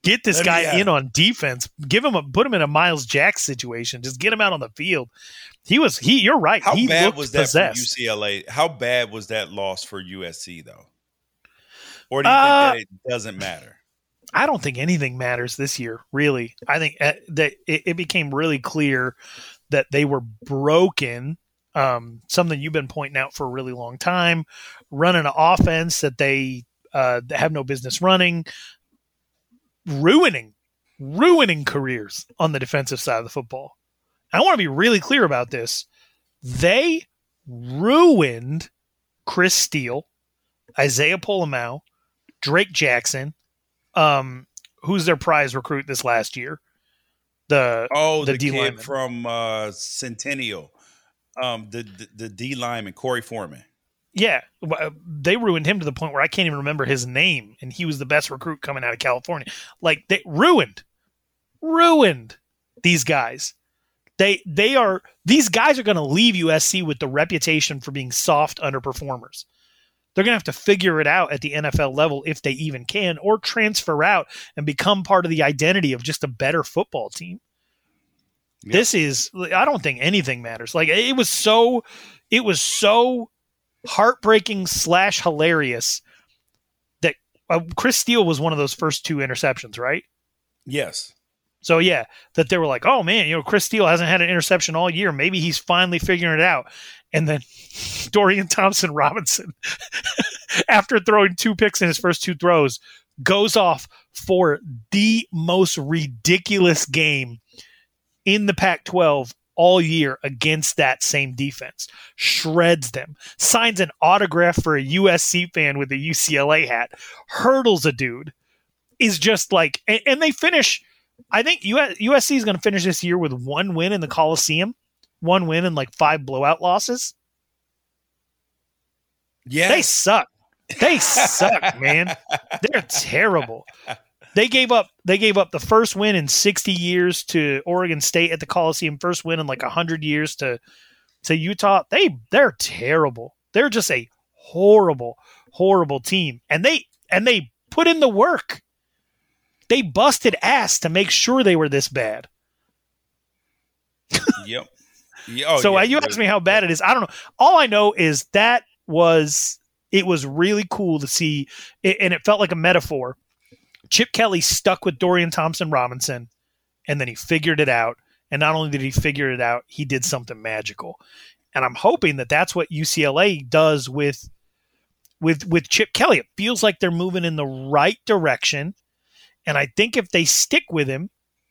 Get this Let guy me, in on defense. Put him in a Miles Jack situation. Just get him out on the field. You're right. How He bad looked was that possessed. for UCLA? How bad was that loss for USC though? Or do you think that it doesn't matter? I don't think anything matters this year, really. I think that it became really clear that they were broken. Something you've been pointing out for a really long time, running an offense that they have no business running, ruining careers on the defensive side of the football. I want to be really clear about this. They ruined Chris Steele, Isaiah Polamau, Drake Jackson, who's their prize recruit this last year? The D kid lineman from Centennial, the D lineman Corey Foreman. Yeah, they ruined him to the point where I can't even remember his name, and he was the best recruit coming out of California. Like they ruined these guys. These guys are going to leave USC with the reputation for being soft underperformers. They're going to have to figure it out at the NFL level if they even can, or transfer out and become part of the identity of just a better football team. Yep. I don't think anything matters. Like it was so heartbreaking / hilarious that Chris Steele was one of those first 2 interceptions, right? Yes. So yeah, that they were like, oh man, Chris Steele hasn't had an interception all year. Maybe he's finally figuring it out. And then Dorian Thompson-Robinson, after throwing 2 picks in his first 2 throws, goes off for the most ridiculous game in the Pac-12 all year against that same defense. Shreds them. Signs an autograph for a USC fan with a UCLA hat. Hurdles a dude. Is just like, and they finish, I think USC is going to finish this year with 1 win in the Coliseum. 1 win and like 5 blowout losses. Yeah. They suck. They suck, man. They're terrible. They gave up the first win in 60 years to Oregon State at the Coliseum, first win in like 100 years to Utah. They're terrible. They're just a horrible, horrible team. And they put in the work. They busted ass to make sure they were this bad. Yep. You asked me how bad it is. I don't know. All I know is it was really cool to see, and it felt like a metaphor. Chip Kelly stuck with Dorian Thompson-Robinson, and then he figured it out. And not only did he figure it out, he did something magical. And I'm hoping that that's what UCLA does with Chip Kelly. It feels like they're moving in the right direction. And I think if they stick with him,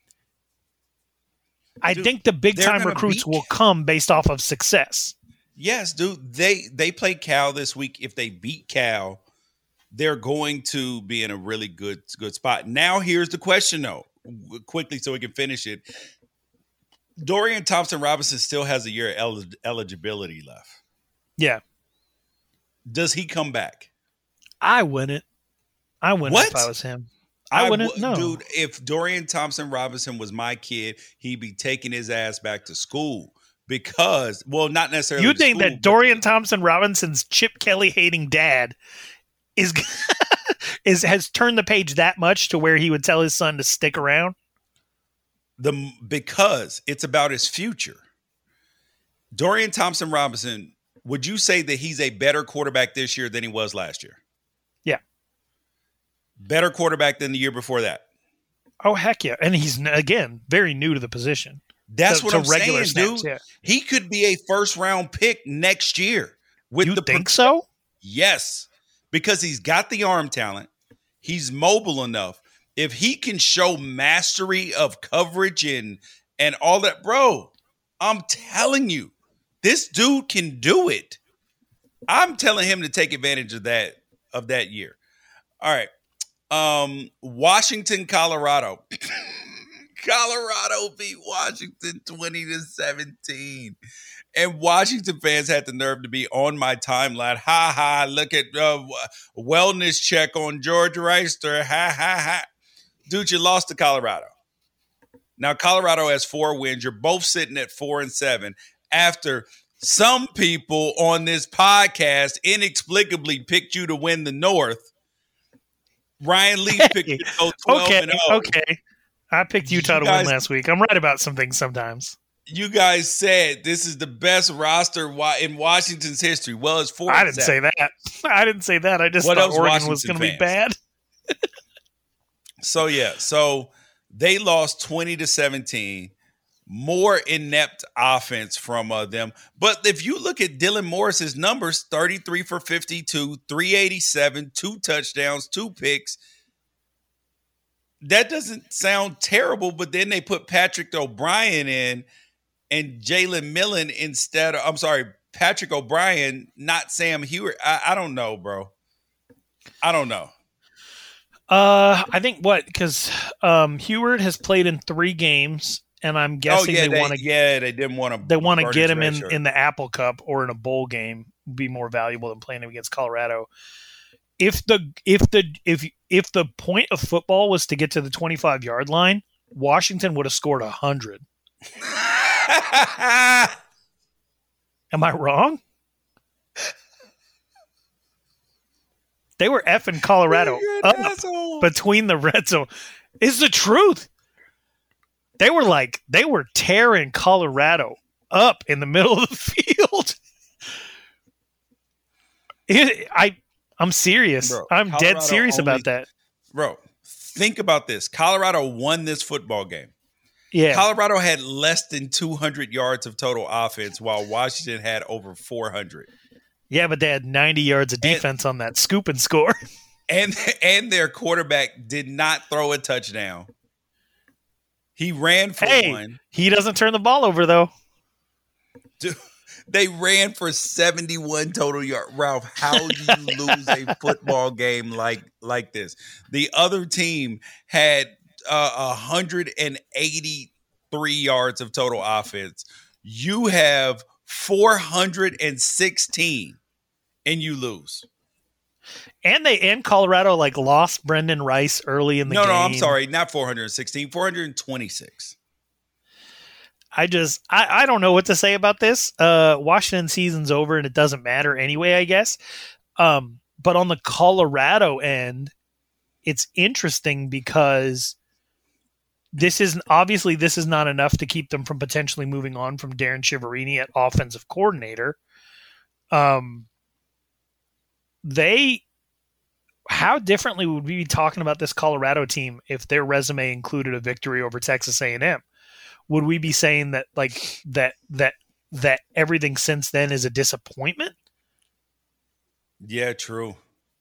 I think the big-time recruits will come based off of success. Yes, dude. They play Cal this week. If they beat Cal, they're going to be in a really good spot. Now, here's the question, though, quickly so we can finish it. Dorian Thompson-Robinson still has a year of eligibility left. Yeah. Does he come back? I wouldn't. What? If I was him. I wouldn't know. Dude, if Dorian Thompson-Robinson was my kid, he'd be taking his ass back to school because, well, not necessarily. You think that Dorian Thompson-Robinson's Chip Kelly hating dad has turned the page that much to where he would tell his son to stick around? Because it's about his future. Dorian Thompson-Robinson, would you say that he's a better quarterback this year than he was last year? Yeah. Better quarterback than the year before that. Oh, heck yeah. And he's, again, very new to the position. That's what I'm saying, snaps, dude. Yeah. He could be a first-round pick next year. You think so? Yes. Because he's got the arm talent. He's mobile enough. If he can show mastery of coverage and all that, bro, I'm telling you, this dude can do it. I'm telling him to take advantage of that year. All right. Washington, Colorado. Colorado beat Washington 20-17. And Washington fans had the nerve to be on my timeline. Ha ha, look at wellness check on George Reister. Ha ha ha. Dude, you lost to Colorado. Now, Colorado has 4 wins. You're both sitting at 4-7 after some people on this podcast inexplicably picked you to win the North. Ryan Leaf picked to go 12 and 0. Okay. I picked Utah to win last week. I'm right about some things sometimes. You guys said this is the best roster in Washington's history. Well, it's 4. I didn't say that. I didn't say that. I just thought Oregon was going to be bad. So they lost 20-17. More inept offense from them. But if you look at Dylan Morris's numbers, 33 for 52, 387, 2 touchdowns, 2 picks. That doesn't sound terrible, but then they put Patrick O'Brien in and Jalen Millen instead of, Patrick O'Brien, not Sam Hewitt. I don't know, bro. I don't know. I think because Hewitt has played in 3 games, and I'm guessing they want to. Yeah, they didn't want to. They want to get him in the Apple Cup or in a bowl game. Would be more valuable than playing him against Colorado. If the point of football was to get to the 25-yard line, Washington would have scored 100. Am I wrong? They were effing Colorado up between the red zone. It's the truth. They were tearing Colorado up in the middle of the field. I'm serious. Bro, I'm dead serious about that. Bro, think about this. Colorado won this football game. Yeah. Colorado had less than 200 yards of total offense while Washington had over 400. Yeah, but they had 90 yards of defense on that scoop and score. And their quarterback did not throw a touchdown. He ran for one. He doesn't turn the ball over, though. Dude, they ran for 71 total yards. Ralph, how do you lose a football game like this? The other team had 183 yards of total offense. You have 416, and you lose. And Colorado lost Brendan Rice early in the game. No, I'm sorry, not 416, 426. I don't know what to say about this. Washington season's over and it doesn't matter anyway, I guess. But on the Colorado end, it's interesting because this is not enough to keep them from potentially moving on from Darren Chiaverini at offensive coordinator. How differently would we be talking about this Colorado team if their resume included a victory over Texas A&M? Would we be saying that that everything since then is a disappointment? Yeah, true.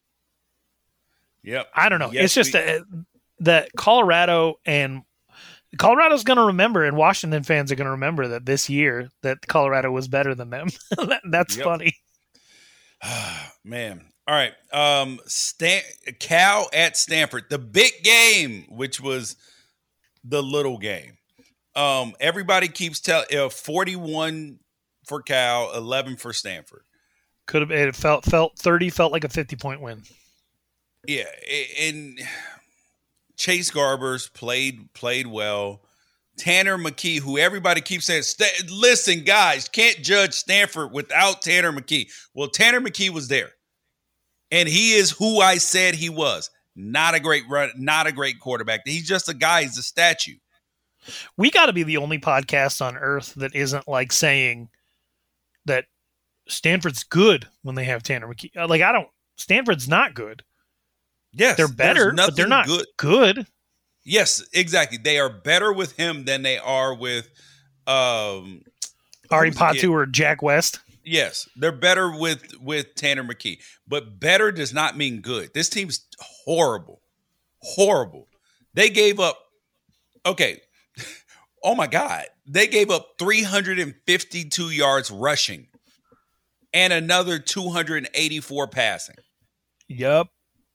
Yep. I don't know. Yes, it's just that Colorado's going to remember, and Washington fans are going to remember that this year that Colorado was better than them. That's funny. Man. All right. Cal at Stanford, the big game, which was the little game. Everybody keeps telling 41 for Cal, 11 for Stanford. Could have it felt 30 felt like a 50-point win. Yeah, and Chase Garbers played well. Tanner McKee, who everybody keeps saying, listen, guys, can't judge Stanford without Tanner McKee. Well, Tanner McKee was there. And he is who I said he was. Not a great run, not a great quarterback. He's just a guy. He's a statue. We got to be the only podcast on earth that isn't saying that Stanford's good when they have Tanner McKee. Stanford's not good. Yes. They're better, but they're not good. Yes, exactly. They are better with him than they are with Ari Patu or Jack West. Yes, they're better with Tanner McKee. But better does not mean good. This team's horrible. Horrible. They gave up okay. Oh my God. They gave up 352 yards rushing and another 284 passing. Yep.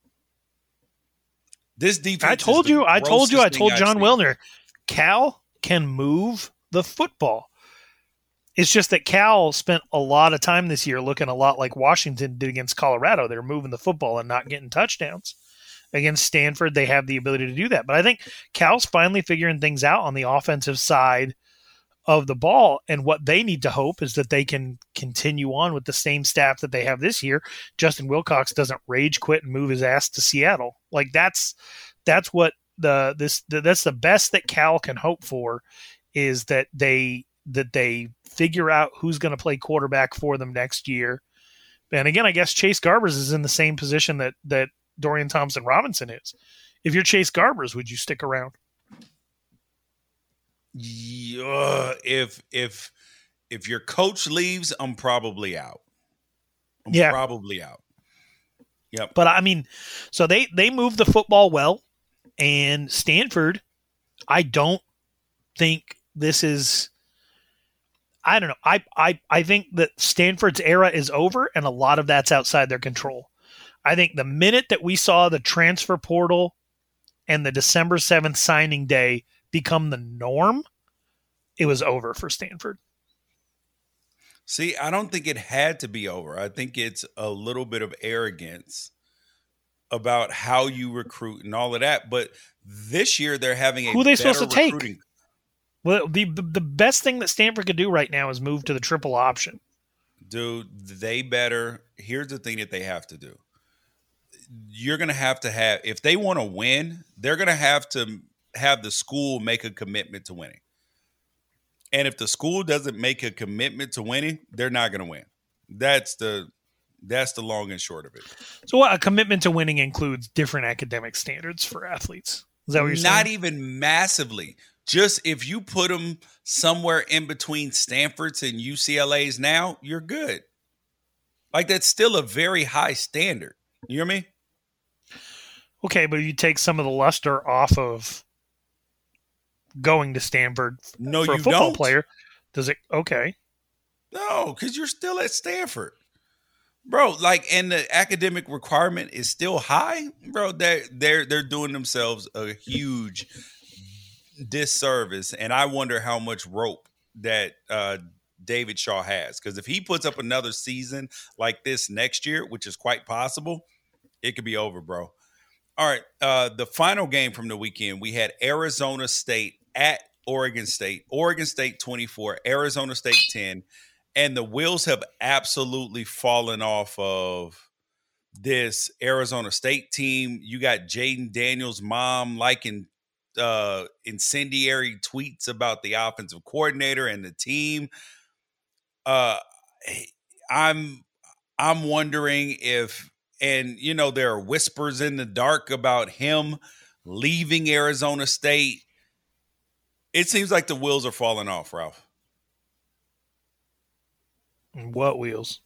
This defense. I told John Wilner, Cal can move the football. It's just that Cal spent a lot of time this year looking a lot like Washington did against Colorado. They're moving the football and not getting touchdowns. Against Stanford, they have the ability to do that. But I think Cal's finally figuring things out on the offensive side of the ball. And what they need to hope is that they can continue on with the same staff that they have this year. Justin Wilcox doesn't rage quit and move his ass to Seattle. Like that's what that's the best that Cal can hope for, is that they figure out who's going to play quarterback for them next year. And again, I guess Chase Garbers is in the same position that Dorian Thompson-Robinson is. If you're Chase Garbers, would you stick around? Yeah, if your coach leaves, I'm probably out. Probably out. Yep. But I mean, so they move the football well, and Stanford, I don't think this is. I don't know. I think that Stanford's era is over, and a lot of that's outside their control. I think the minute that we saw the transfer portal and the December 7th signing day become the norm, it was over for Stanford. See, I don't think it had to be over. I think it's a little bit of arrogance about how you recruit and all of that. But this year they're having a who are they supposed to recruiting. take? Well, the best thing that Stanford could do right now is move to the triple option. Dude, they better. Here's the thing that they have to do. You're going to have, if they want to win, they're going to have the school make a commitment to winning. And if the school doesn't make a commitment to winning, they're not going to win. That's the long and short of it. So what, a commitment to winning includes different academic standards for athletes? Is that what you're saying? Not even massively. Just if you put them somewhere in between Stanford's and UCLA's now, you're good. Like, that's still a very high standard. You hear me? Okay, but you take some of the luster off of going to Stanford for a football player. Does it? Okay. No, because you're still at Stanford. Bro, like, and the academic requirement is still high. Bro, they're doing themselves a huge disservice, and I wonder how much rope that David Shaw has, because if he puts up another season like this next year, which is quite possible, it could be over, bro. All right, the final game from the weekend, we had Arizona State at Oregon State. Oregon State 24, Arizona State 10, and the wheels have absolutely fallen off of this Arizona State team. You got Jaden Daniels' mom liking incendiary tweets about the offensive coordinator and the team. I'm wondering if, and you know, there are whispers in the dark about him leaving Arizona State. It seems like the wheels are falling off, Ralph. What wheels?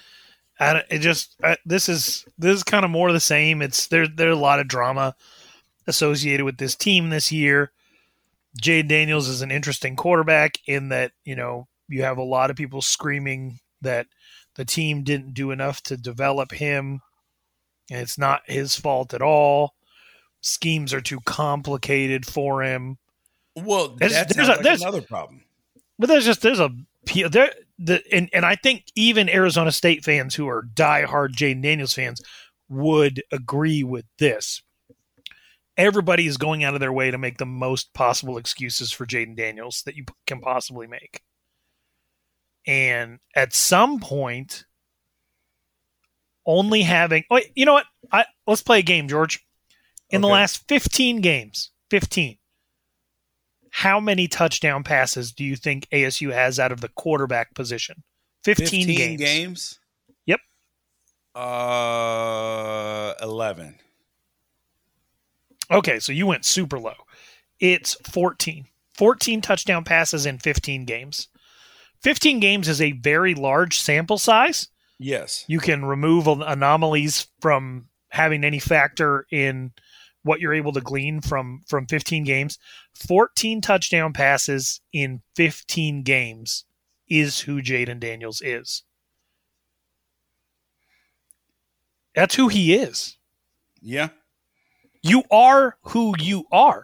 This is kind of more of the same. There's a lot of drama associated with this team this year. Jade Daniels is an interesting quarterback in that, you know, you have a lot of people screaming that the team didn't do enough to develop him, and it's not his fault at all. Schemes are too complicated for him. Well, that's another problem. But and I think even Arizona State fans who are diehard Jaden Daniels fans would agree with this. Everybody is going out of their way to make the most possible excuses for Jaden Daniels that you can possibly make. And at some point, only having – you know what? Let's play a game, George. In the last 15 games, how many touchdown passes do you think ASU has out of the quarterback position? 15 games? Yep. 11. Okay, so you went super low. It's 14. 14 touchdown passes in 15 games. 15 games is a very large sample size. Yes. You can remove anomalies from having any factor in what you're able to glean from 15 games. 14 touchdown passes in 15 games is who Jaden Daniels is. That's who he is. Yeah. You are who you are.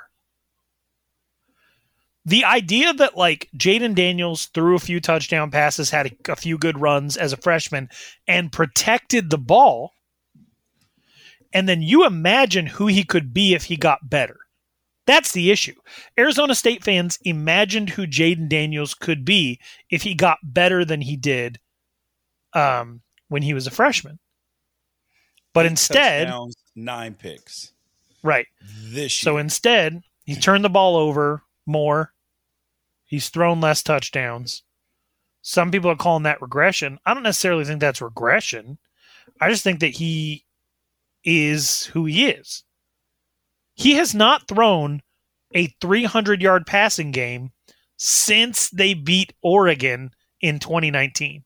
The idea that, like, Jaden Daniels threw a few touchdown passes, had a few good runs as a freshman, and protected the ball, and then you imagine who he could be if he got better. That's the issue. Arizona State fans imagined who Jaden Daniels could be if he got better than he did when he was a freshman. But 8 instead, touchdowns, 9 picks. right. This So year. instead, he turned the ball over more. He's thrown less touchdowns. Some people are calling that regression. I don't necessarily think that's regression. I just think that he is who he is. He has not thrown a 300-yard passing game since they beat Oregon in 2019.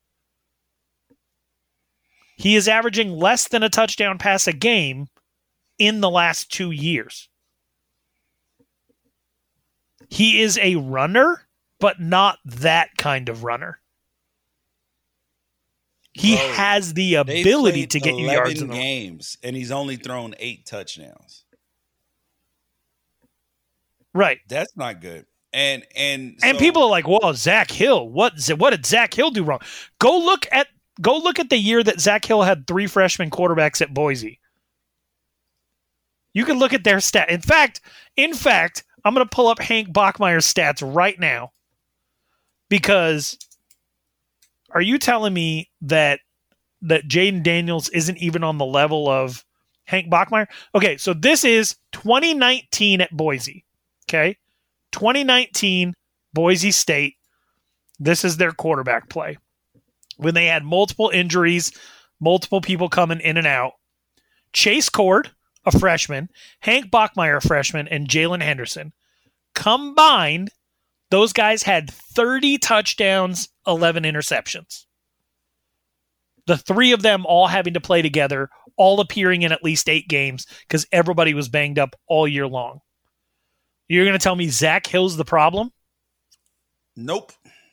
He is averaging less than a touchdown pass a game in the last 2 years. He is a runner, but not that kind of runner. He Bro, has the They've ability played to get you 11 yards in the games, and he's only thrown 8 touchdowns. right. That's not good. And And so- people are like, "Well, Zach Hill, what did Zach Hill do wrong?" Go look at the year that Zach Hill had 3 freshman quarterbacks at Boise. You can look at their stat. In fact, I'm going to pull up Hank Bachmeier's stats right now, because are you telling me that Jaden Daniels isn't even on the level of Hank Bachmeier? Okay, so this is 2019 at Boise. Okay, 2019 Boise State. This is their quarterback play when they had multiple injuries, multiple people coming in and out. Chase Cord, a freshman, Hank Bachmeier, a freshman, and Jalen Henderson. Combined, those guys had 30 touchdowns, 11 interceptions. The 3 of them all having to play together, all appearing in at least 8 games because everybody was banged up all year long. You're going to tell me Zach Hill's the problem? Nope.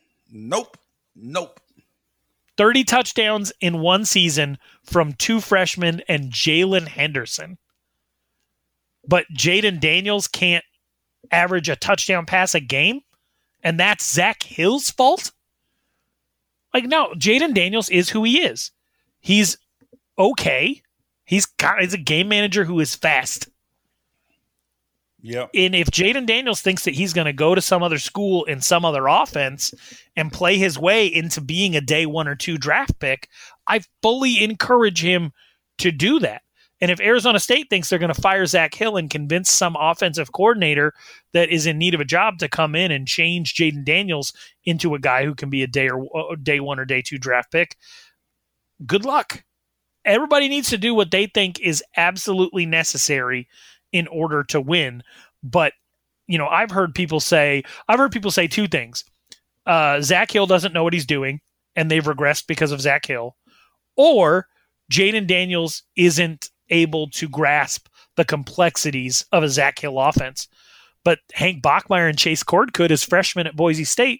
30 touchdowns in one season from 2 freshmen and Jalen Henderson. But Jaden Daniels can't average a touchdown pass a game? And that's Zach Hill's fault? Like, no, Jaden Daniels is who he is. He's okay. He's a game manager who is fast. Yep. And if Jaden Daniels thinks that he's going to go to some other school in some other offense and play his way into being a day 1 or 2 draft pick, I fully encourage him to do that. And if Arizona State thinks they're going to fire Zach Hill and convince some offensive coordinator that is in need of a job to come in and change Jaden Daniels into a guy who can be a day 1 or day 2 draft pick, good luck. Everybody needs to do what they think is absolutely necessary in order to win. But, I've heard people say 2 things. Zach Hill doesn't know what he's doing, and they've regressed because of Zach Hill. Or Jaden Daniels isn't able to grasp the complexities of a Zach Hill offense. But Hank Bachmeier and Chase Cord could as freshmen at Boise State.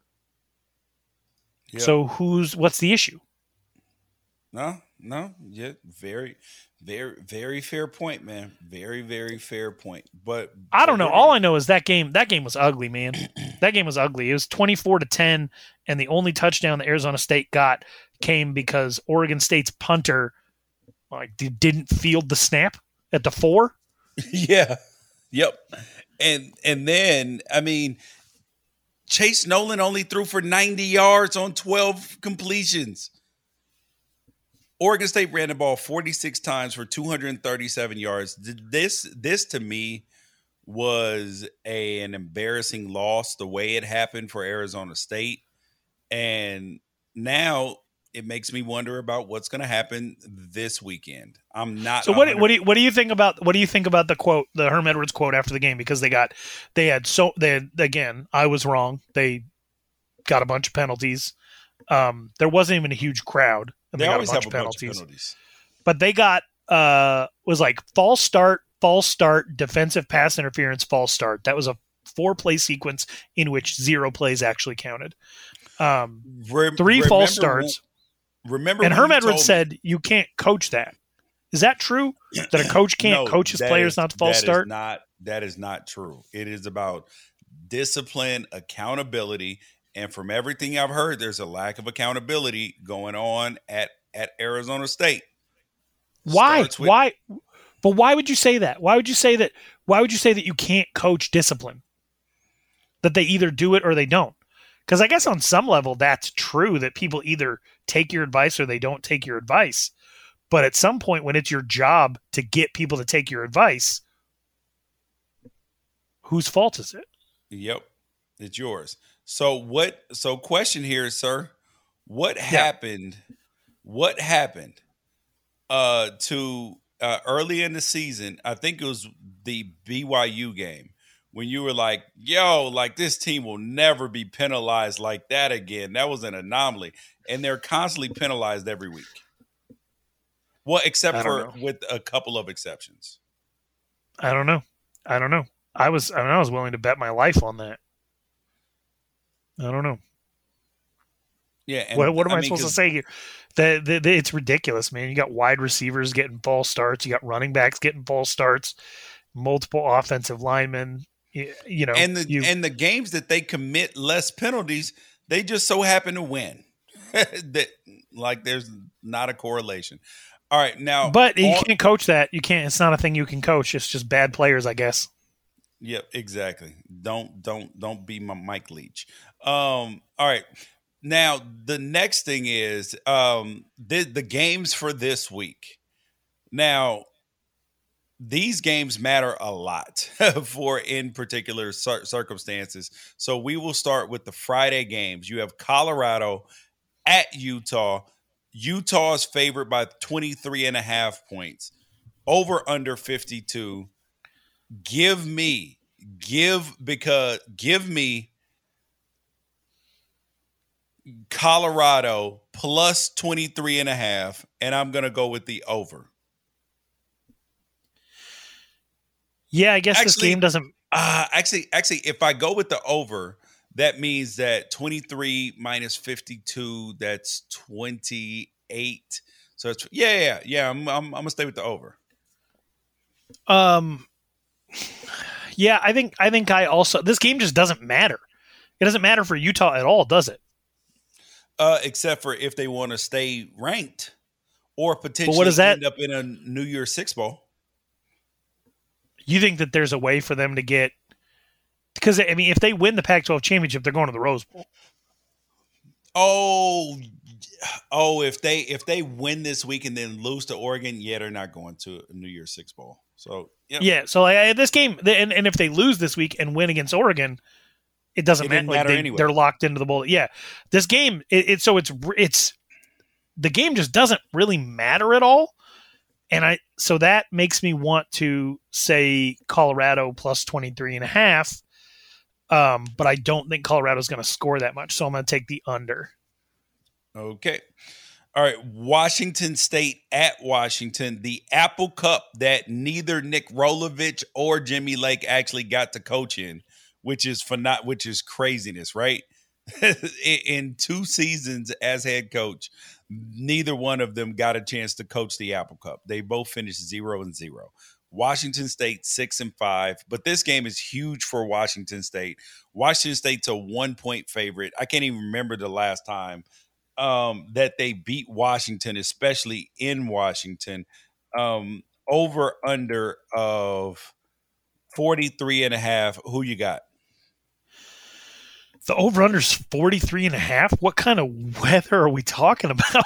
Yep. So what's the issue? No. Yeah, very, very, very fair point, man. Very, very fair point. But I don't know. All I know is that game was ugly, man. That game was ugly. It was 24-10, and the only touchdown that Arizona State got came because Oregon State's punter didn't field the snap at the 4. Yeah. Yep. And then, Chase Nolan only threw for 90 yards on 12 completions. Oregon State ran the ball 46 times for 237 yards. This to me was an embarrassing loss the way it happened for Arizona State. And now it makes me wonder about what's going to happen this weekend. I'm not. So what do you think about the quote, the Herm Edwards quote after the game? Because I was wrong. They got a bunch of penalties. There wasn't even a huge crowd. And They got always a bunch have of a bunch of penalties. penalties. But they got was like false start, defensive pass interference, false start. That was a 4-play sequence in which 0 plays actually counted. 3 false starts. Remember, and when Herm you Edwards told said you can't coach that. Is that true? That a coach can't No, coach his that players is- not to false start? That is not true. It is about discipline, accountability, and from everything I've heard, there's a lack of accountability going on at Arizona State. Why? Starts with- Why? But why would you say that? Why would you say that Why would you say that you can't coach discipline? That they either do it or they don't? Because I guess on some level that's true, that people either take your advice or they don't take your advice. But at some point when it's your job to get people to take your advice, whose fault is it? Yep, it's yours. So question here, sir. What happened? What happened to early in the season? I think it was the BYU game when you were like, yo, like this team will never be penalized like that again. That was an anomaly. And they're constantly penalized every week. Well, except for with a couple of exceptions. I don't know. I was willing to bet my life on that. I don't know. Yeah. And, what am I supposed to say here? It's ridiculous, man. You got wide receivers getting false starts. You got running backs getting false starts. Multiple offensive linemen. You know, and the games that they commit less penalties, they just so happen to win. That like there's not a correlation. All right, now, but you can't coach that. You can't. It's not a thing you can coach. It's just bad players, I guess. Yep, exactly. Don't be my Mike Leach. All right. Now the next thing is the games for this week. Now these games matter a lot for in particular circumstances. So we will start with the Friday games. You have Colorado at Utah. Utah is favored by 23.5 points. Over under 52. Give me Colorado plus 23.5, and I'm going to go with the over. Yeah, I guess this game doesn't. Actually, if I go with the over, that means that 23 minus 52, that's 28. So it's I'm gonna stay with the over. Yeah, I think I also, this game just doesn't matter. It doesn't matter for Utah at all, does it? Except for if they want to stay ranked or potentially end up in a New Year's Six Bowl. You think that there's a way for them to get, because I mean, if they win the Pac-12 championship, they're going to the Rose Bowl. Oh, if they win this week and then lose to Oregon, they're not going to a New Year's Six Bowl. So so this game, and if they lose this week and win against Oregon, it doesn't matter anyway. They're locked into the bowl. Yeah, this game, it's the game just doesn't really matter at all. And so that makes me want to say Colorado plus 23.5. But I don't think Colorado's going to score that much. So I'm going to take the under. Okay. All right. Washington State at Washington, the Apple Cup that neither Nick Rolovich or Jimmy Lake actually got to coach in, which is craziness, right? In 2 seasons as head coach, neither one of them got a chance to coach the Apple Cup. They both finished 0-0. Washington State 6-5, but this game is huge for Washington State. Washington State's a 1-point favorite. I can't even remember the last time that they beat Washington, especially in Washington. Over under of 43.5. Who you got? The over-under is 43.5. What kind of weather are we talking about?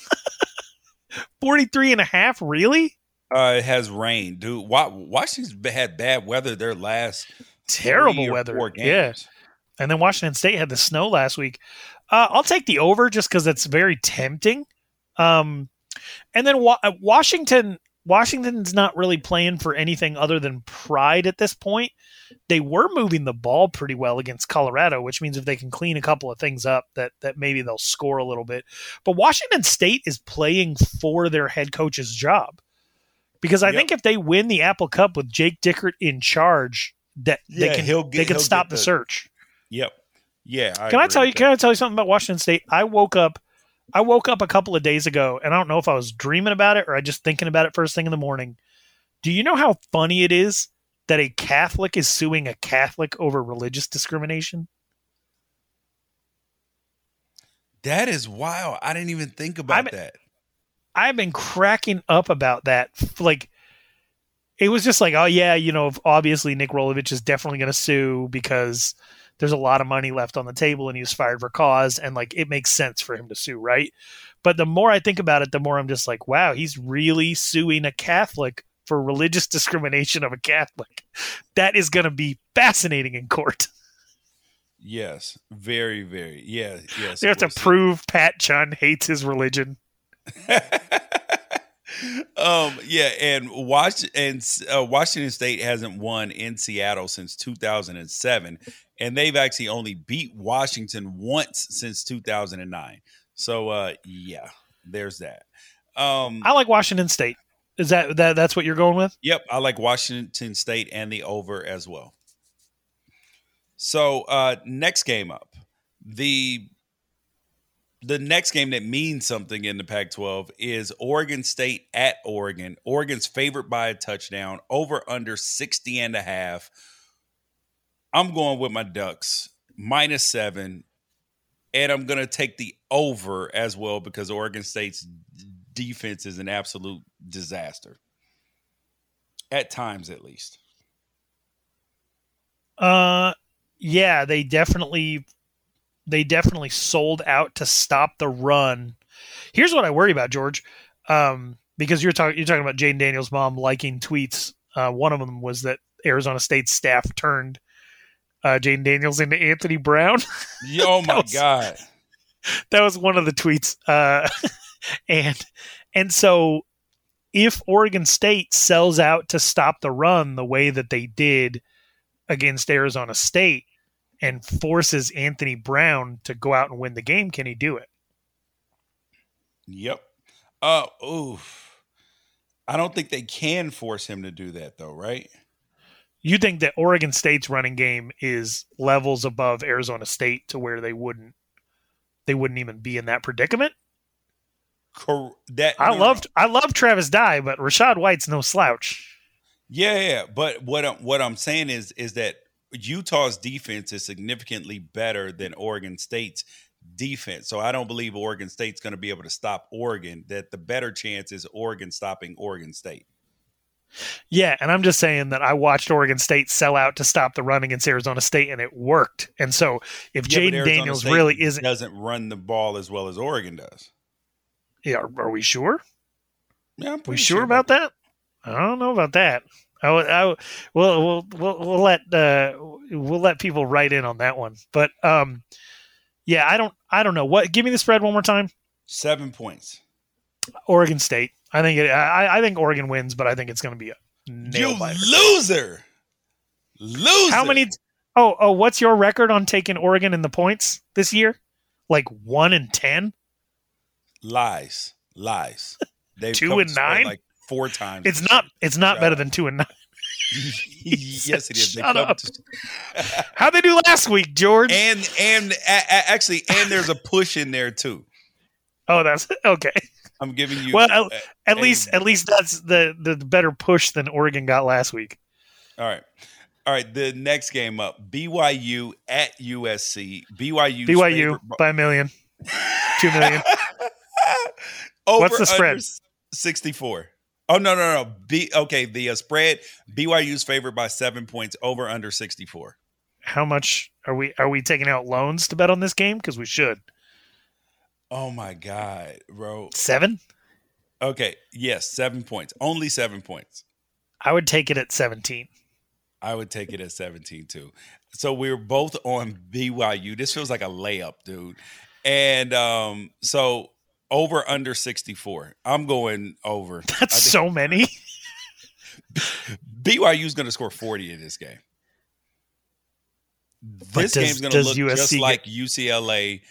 43.5, really? It has rain, dude. Washington's had bad weather their last terrible weather. 4 games. Yeah, and then Washington State had the snow last week. I'll take the over just because it's very tempting. And then Washington's not really playing for anything other than pride at this point. They were moving the ball pretty well against Colorado, which means if they can clean a couple of things up, that maybe they'll score a little bit. But Washington State is playing for their head coach's job. Because I think if they win the Apple Cup with Jake Dickert in charge, they can stop the search. Yep. Yeah. Can I tell you something about Washington State? I woke up a couple of days ago, and I don't know if I was dreaming about it or I just thinking about it first thing in the morning. Do you know how funny it is that a Catholic is suing a Catholic over religious discrimination? That is wild. I didn't even think about that. I've been cracking up about that. Like, it was just like, oh yeah, obviously Nick Rolovich is definitely going to sue because there's a lot of money left on the table and he was fired for cause, and like it makes sense for him to sue, right? But the more I think about it, the more I'm just like, wow, he's really suing a Catholic for religious discrimination of a Catholic. That is going to be fascinating in court. Yes, very, very. Yeah, yes. They have to prove Pat Chun hates his religion. Yeah, and Washington State hasn't won in Seattle since 2007, and they've actually only beat Washington once since 2009. So, yeah, there's that. I like Washington State. Is that's what you're going with? Yep, I like Washington State and the over as well. So, next game up, the next game that means something in the Pac-12 is Oregon State at Oregon. Oregon's favored by a touchdown, over under 60.5. I'm going with my Ducks, -7, and I'm going to take the over as well because Oregon State's defense is an absolute disaster. At times, at least. Yeah, they definitely sold out to stop the run. Here's what I worry about, George, because you're talking about Jayden Daniels' mom liking tweets. One of them was that Arizona State staff turned Jayden Daniels into Anthony Brown. Oh my God, that was one of the tweets. And so if Oregon State sells out to stop the run the way that they did against Arizona State and forces Anthony Brown to go out and win the game, can he do it? Yep. Oof. I don't think they can force him to do that though, right? You think that Oregon State's running game is levels above Arizona State to where they wouldn't even be in that predicament? I love Travis Dye, but Rachaad White's no slouch. Yeah. But what I'm saying is that Utah's defense is significantly better than Oregon State's defense. So I don't believe Oregon State's going to be able to stop Oregon. That the better chance is Oregon stopping Oregon State. Yeah, and I'm just saying that I watched Oregon State sell out to stop the run against Arizona State, and it worked. And so if Jayden Daniels really doesn't run the ball as well as Oregon does. Yeah, are we sure? Yeah, I'm we sure about that? I don't know about that. We'll let people write in on that one. But yeah, I don't know. What? Give me the spread one more time. 7 points. Oregon State. I think Oregon wins, but I think it's going to be a nail biter. Loser. How many? Oh, what's your record on taking Oregon in the points this year? Like 1-10? Lies. They've 2-9, like 4 times. It's not better than 2-9. Yes, it is. Shut up. How'd they do last week, George? And actually, there's a push in there too. Oh, that's okay. I'm giving you. Well, at least that's the better push than Oregon got last week. All right. The next game up: BYU at USC. BYU by $1 million, $2 million. What's the spread? 64. Oh no. The spread: BYU's favored by 7 points. Over under 64. How much are we taking out loans to bet on this game? Because we should. Oh my God, bro. 7? Okay. Yes, 7 points. Only 7 points. I would take it at 17. I would take it at 17 too. So we're both on BYU. This feels like a layup, dude. And so over under 64. I'm going over. That's so many. BYU's going to score 40 in this game. This game's going to look just like UCLA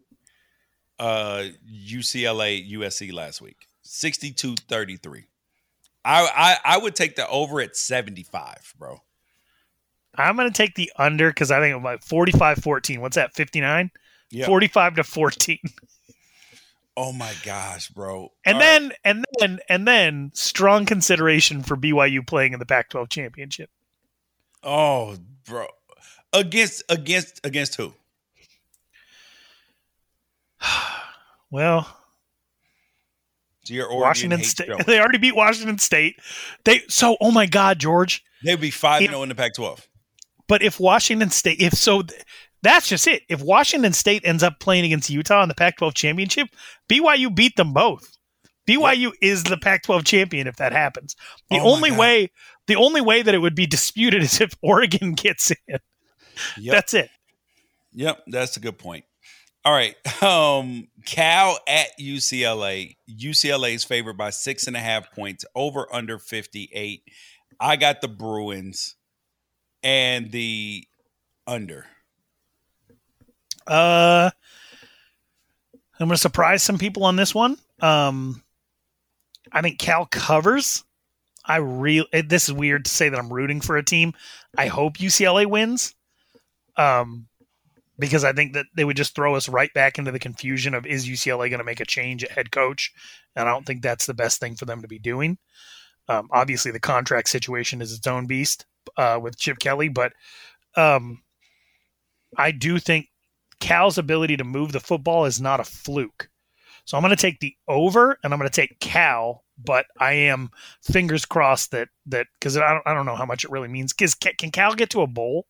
USC last week. 62-33. I would take the over at 75, bro. I'm going to take the under because I think about 45-14. What's that, 59? Yep. 45-14. Oh my gosh, bro. And then strong consideration for BYU playing in the Pac-12 championship. Oh, bro. Against who? Well, So your Oregon Washington hates State. showing. They already beat Washington State. Oh my God, George. They'd be 5-0 in the Pac-12. But if Washington State, that's just it. If Washington State ends up playing against Utah in the Pac-12 championship, BYU beat them both. BYU is the Pac-12 champion if that happens. The only way that it would be disputed is if Oregon gets in. Yep. That's it. Yep, that's a good point. All right. Cal at UCLA. UCLA is favored by 6.5 points, over under 58. I got the Bruins and the under. I'm going to surprise some people on this one. I think Cal covers. This is weird to say that I'm rooting for a team. I hope UCLA wins. Because I think that they would just throw us right back into the confusion of, is UCLA going to make a change at head coach? And I don't think that's the best thing for them to be doing. Obviously, the contract situation is its own beast with Chip Kelly, but I do think Cal's ability to move the football is not a fluke. So I'm going to take the over, and I'm going to take Cal, but I am fingers crossed that because I don't know how much it really means. Can Cal get to a bowl?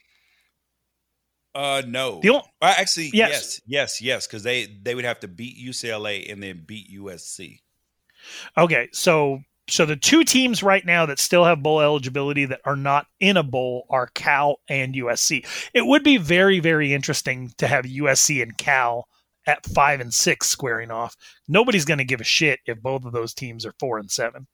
No. Actually, yes, because they would have to beat UCLA and then beat USC. Okay, so the two teams right now that still have bowl eligibility that are not in a bowl are Cal and USC. It would be very, very interesting to have USC and Cal at 5 and 6 squaring off. Nobody's going to give a shit if both of those teams are 4 and 7.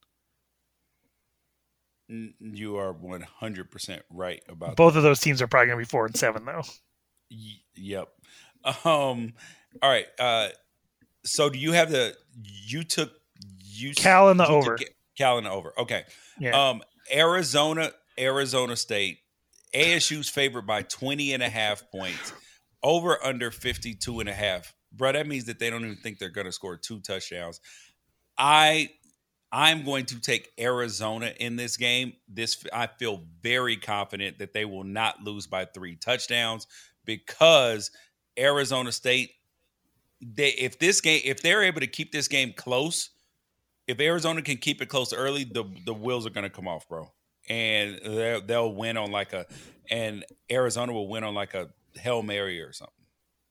You are 100% right about both of those teams are probably going to be 4 and 7 though. Yep. All right. So do you have you took Cal in the over. Cal in the over. Okay. Yeah. Arizona State. ASU's favored by 20.5 points. Over under 52.5. Bro, that means that they don't even think they're going to score 2 touchdowns. I'm going to take Arizona in this game. I feel very confident that they will not lose by 3 touchdowns because Arizona State, if they're able to keep this game close, if Arizona can keep it close early, the wheels are going to come off, bro. And they'll win on and Arizona will win on like a Hail Mary or something.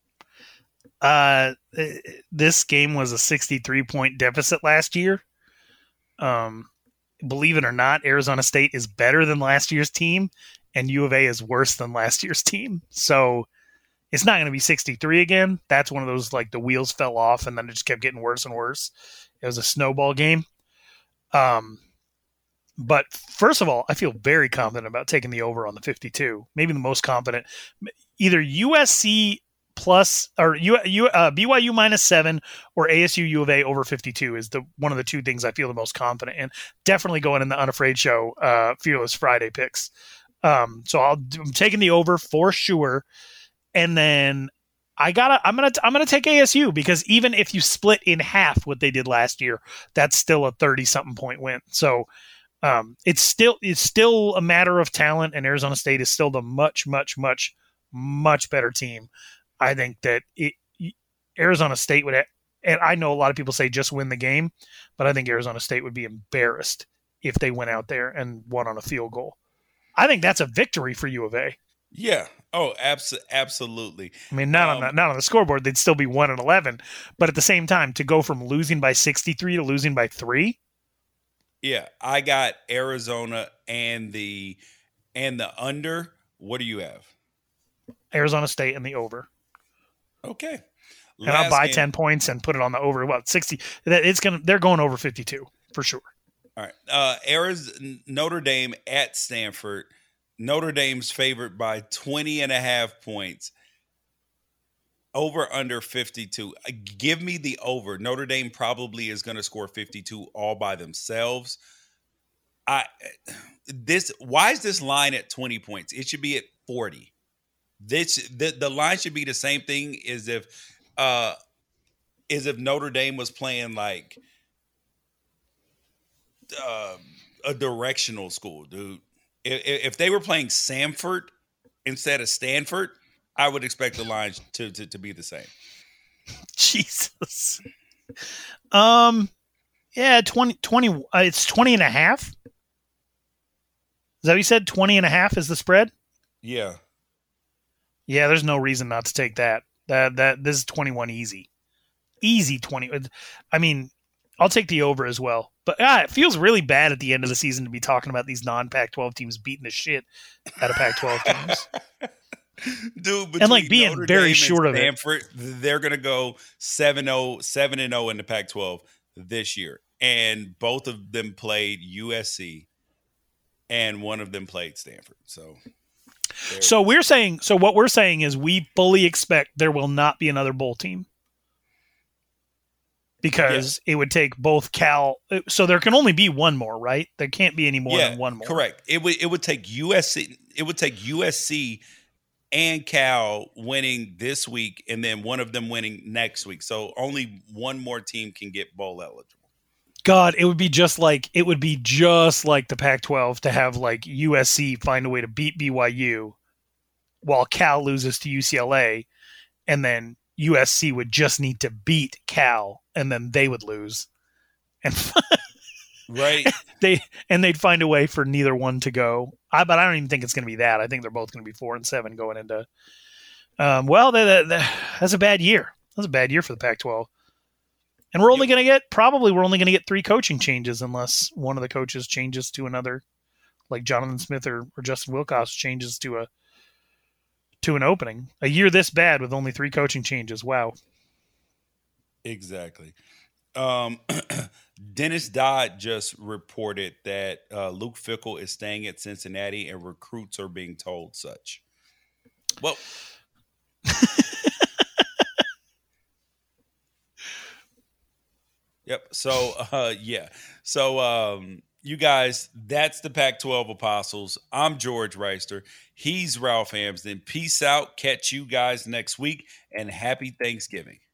This game was a 63-point deficit last year. Believe it or not, Arizona State is better than last year's team, and U of A is worse than last year's team. So it's not going to be 63 again. That's one of those, like, the wheels fell off, and then it just kept getting worse and worse. It was a snowball game. But first of all, I feel very confident about taking the over on the 52. Maybe the most confident. Either USC plus or BYU -7 or ASU U of A over 52 is one of the two things I feel the most confident in. Definitely going in the Unafraid Show Fearless Friday picks. So I'm taking the over for sure, and then I'm gonna take ASU because even if you split in half what they did last year, that's still a 30-something point win. So it's still a matter of talent, and Arizona State is still the much better team. I think that Arizona State would, and I know a lot of people say just win the game, but I think Arizona State would be embarrassed if they went out there and won on a field goal. I think that's a victory for U of A. Yeah. Oh, absolutely. I mean, not on the scoreboard, they'd still be 1-11, but at the same time, to go from losing by 63 to losing by 3. Yeah, I got Arizona and the under. What do you have? Arizona State and the over. Okay. And I'll buy 10 points and put it on the over. What, 60? They're going over 52 for sure. All right. Notre Dame at Stanford. Notre Dame's favored by 20.5 points. Over under 52. Give me the over. Notre Dame probably is going to score 52 all by themselves. Why is this line at 20 points? It should be at 40. The line should be the same thing as if Notre Dame was playing like a directional school, dude. If they were playing Samford instead of Stanford, I would expect the line to be the same. Jesus. Yeah, 20 it's 20 and a half. Is that what you said? 20 and a half is the spread? Yeah. Yeah, there's no reason not to take that. This is 21 easy. Easy 20. I mean, I'll take the over as well. But it feels really bad at the end of the season to be talking about these non-Pac-12 teams beating the shit out of Pac-12 teams. Dude, And like being Notre very Dame short and of it. Stanford, they're going to go 7-0 in the Pac-12 this year. And both of them played USC and one of them played Stanford. So what we're saying is we fully expect there will not be another bowl team. Because it would take both Cal. So there can only be one more, right? There can't be any more than one more. Correct. It would take USC. It would take USC and Cal winning this week, and then one of them winning next week. So only one more team can get bowl eligible. God, it would be just like the Pac-12 to have like USC find a way to beat BYU, while Cal loses to UCLA, and then USC would just need to beat Cal, and then they would lose, and right? They'd find a way for neither one to go. But I don't even think it's going to be that. I think they're both going to be 4-7 going into. That's a bad year. That's a bad year for the Pac-12, and we're only going to get 3 coaching changes unless one of the coaches changes to another, like Jonathan Smith or Justin Wilcox changes to an opening. A year this bad with only 3 coaching changes. Wow. Exactly. Dennis Dodd just reported that Luke Fickell is staying at Cincinnati and recruits are being told such. Well, yep. So, yeah. So, you guys, that's the Pac-12 Apostles. I'm George Reister. He's Ralph Hamsden. Peace out. Catch you guys next week, and happy Thanksgiving.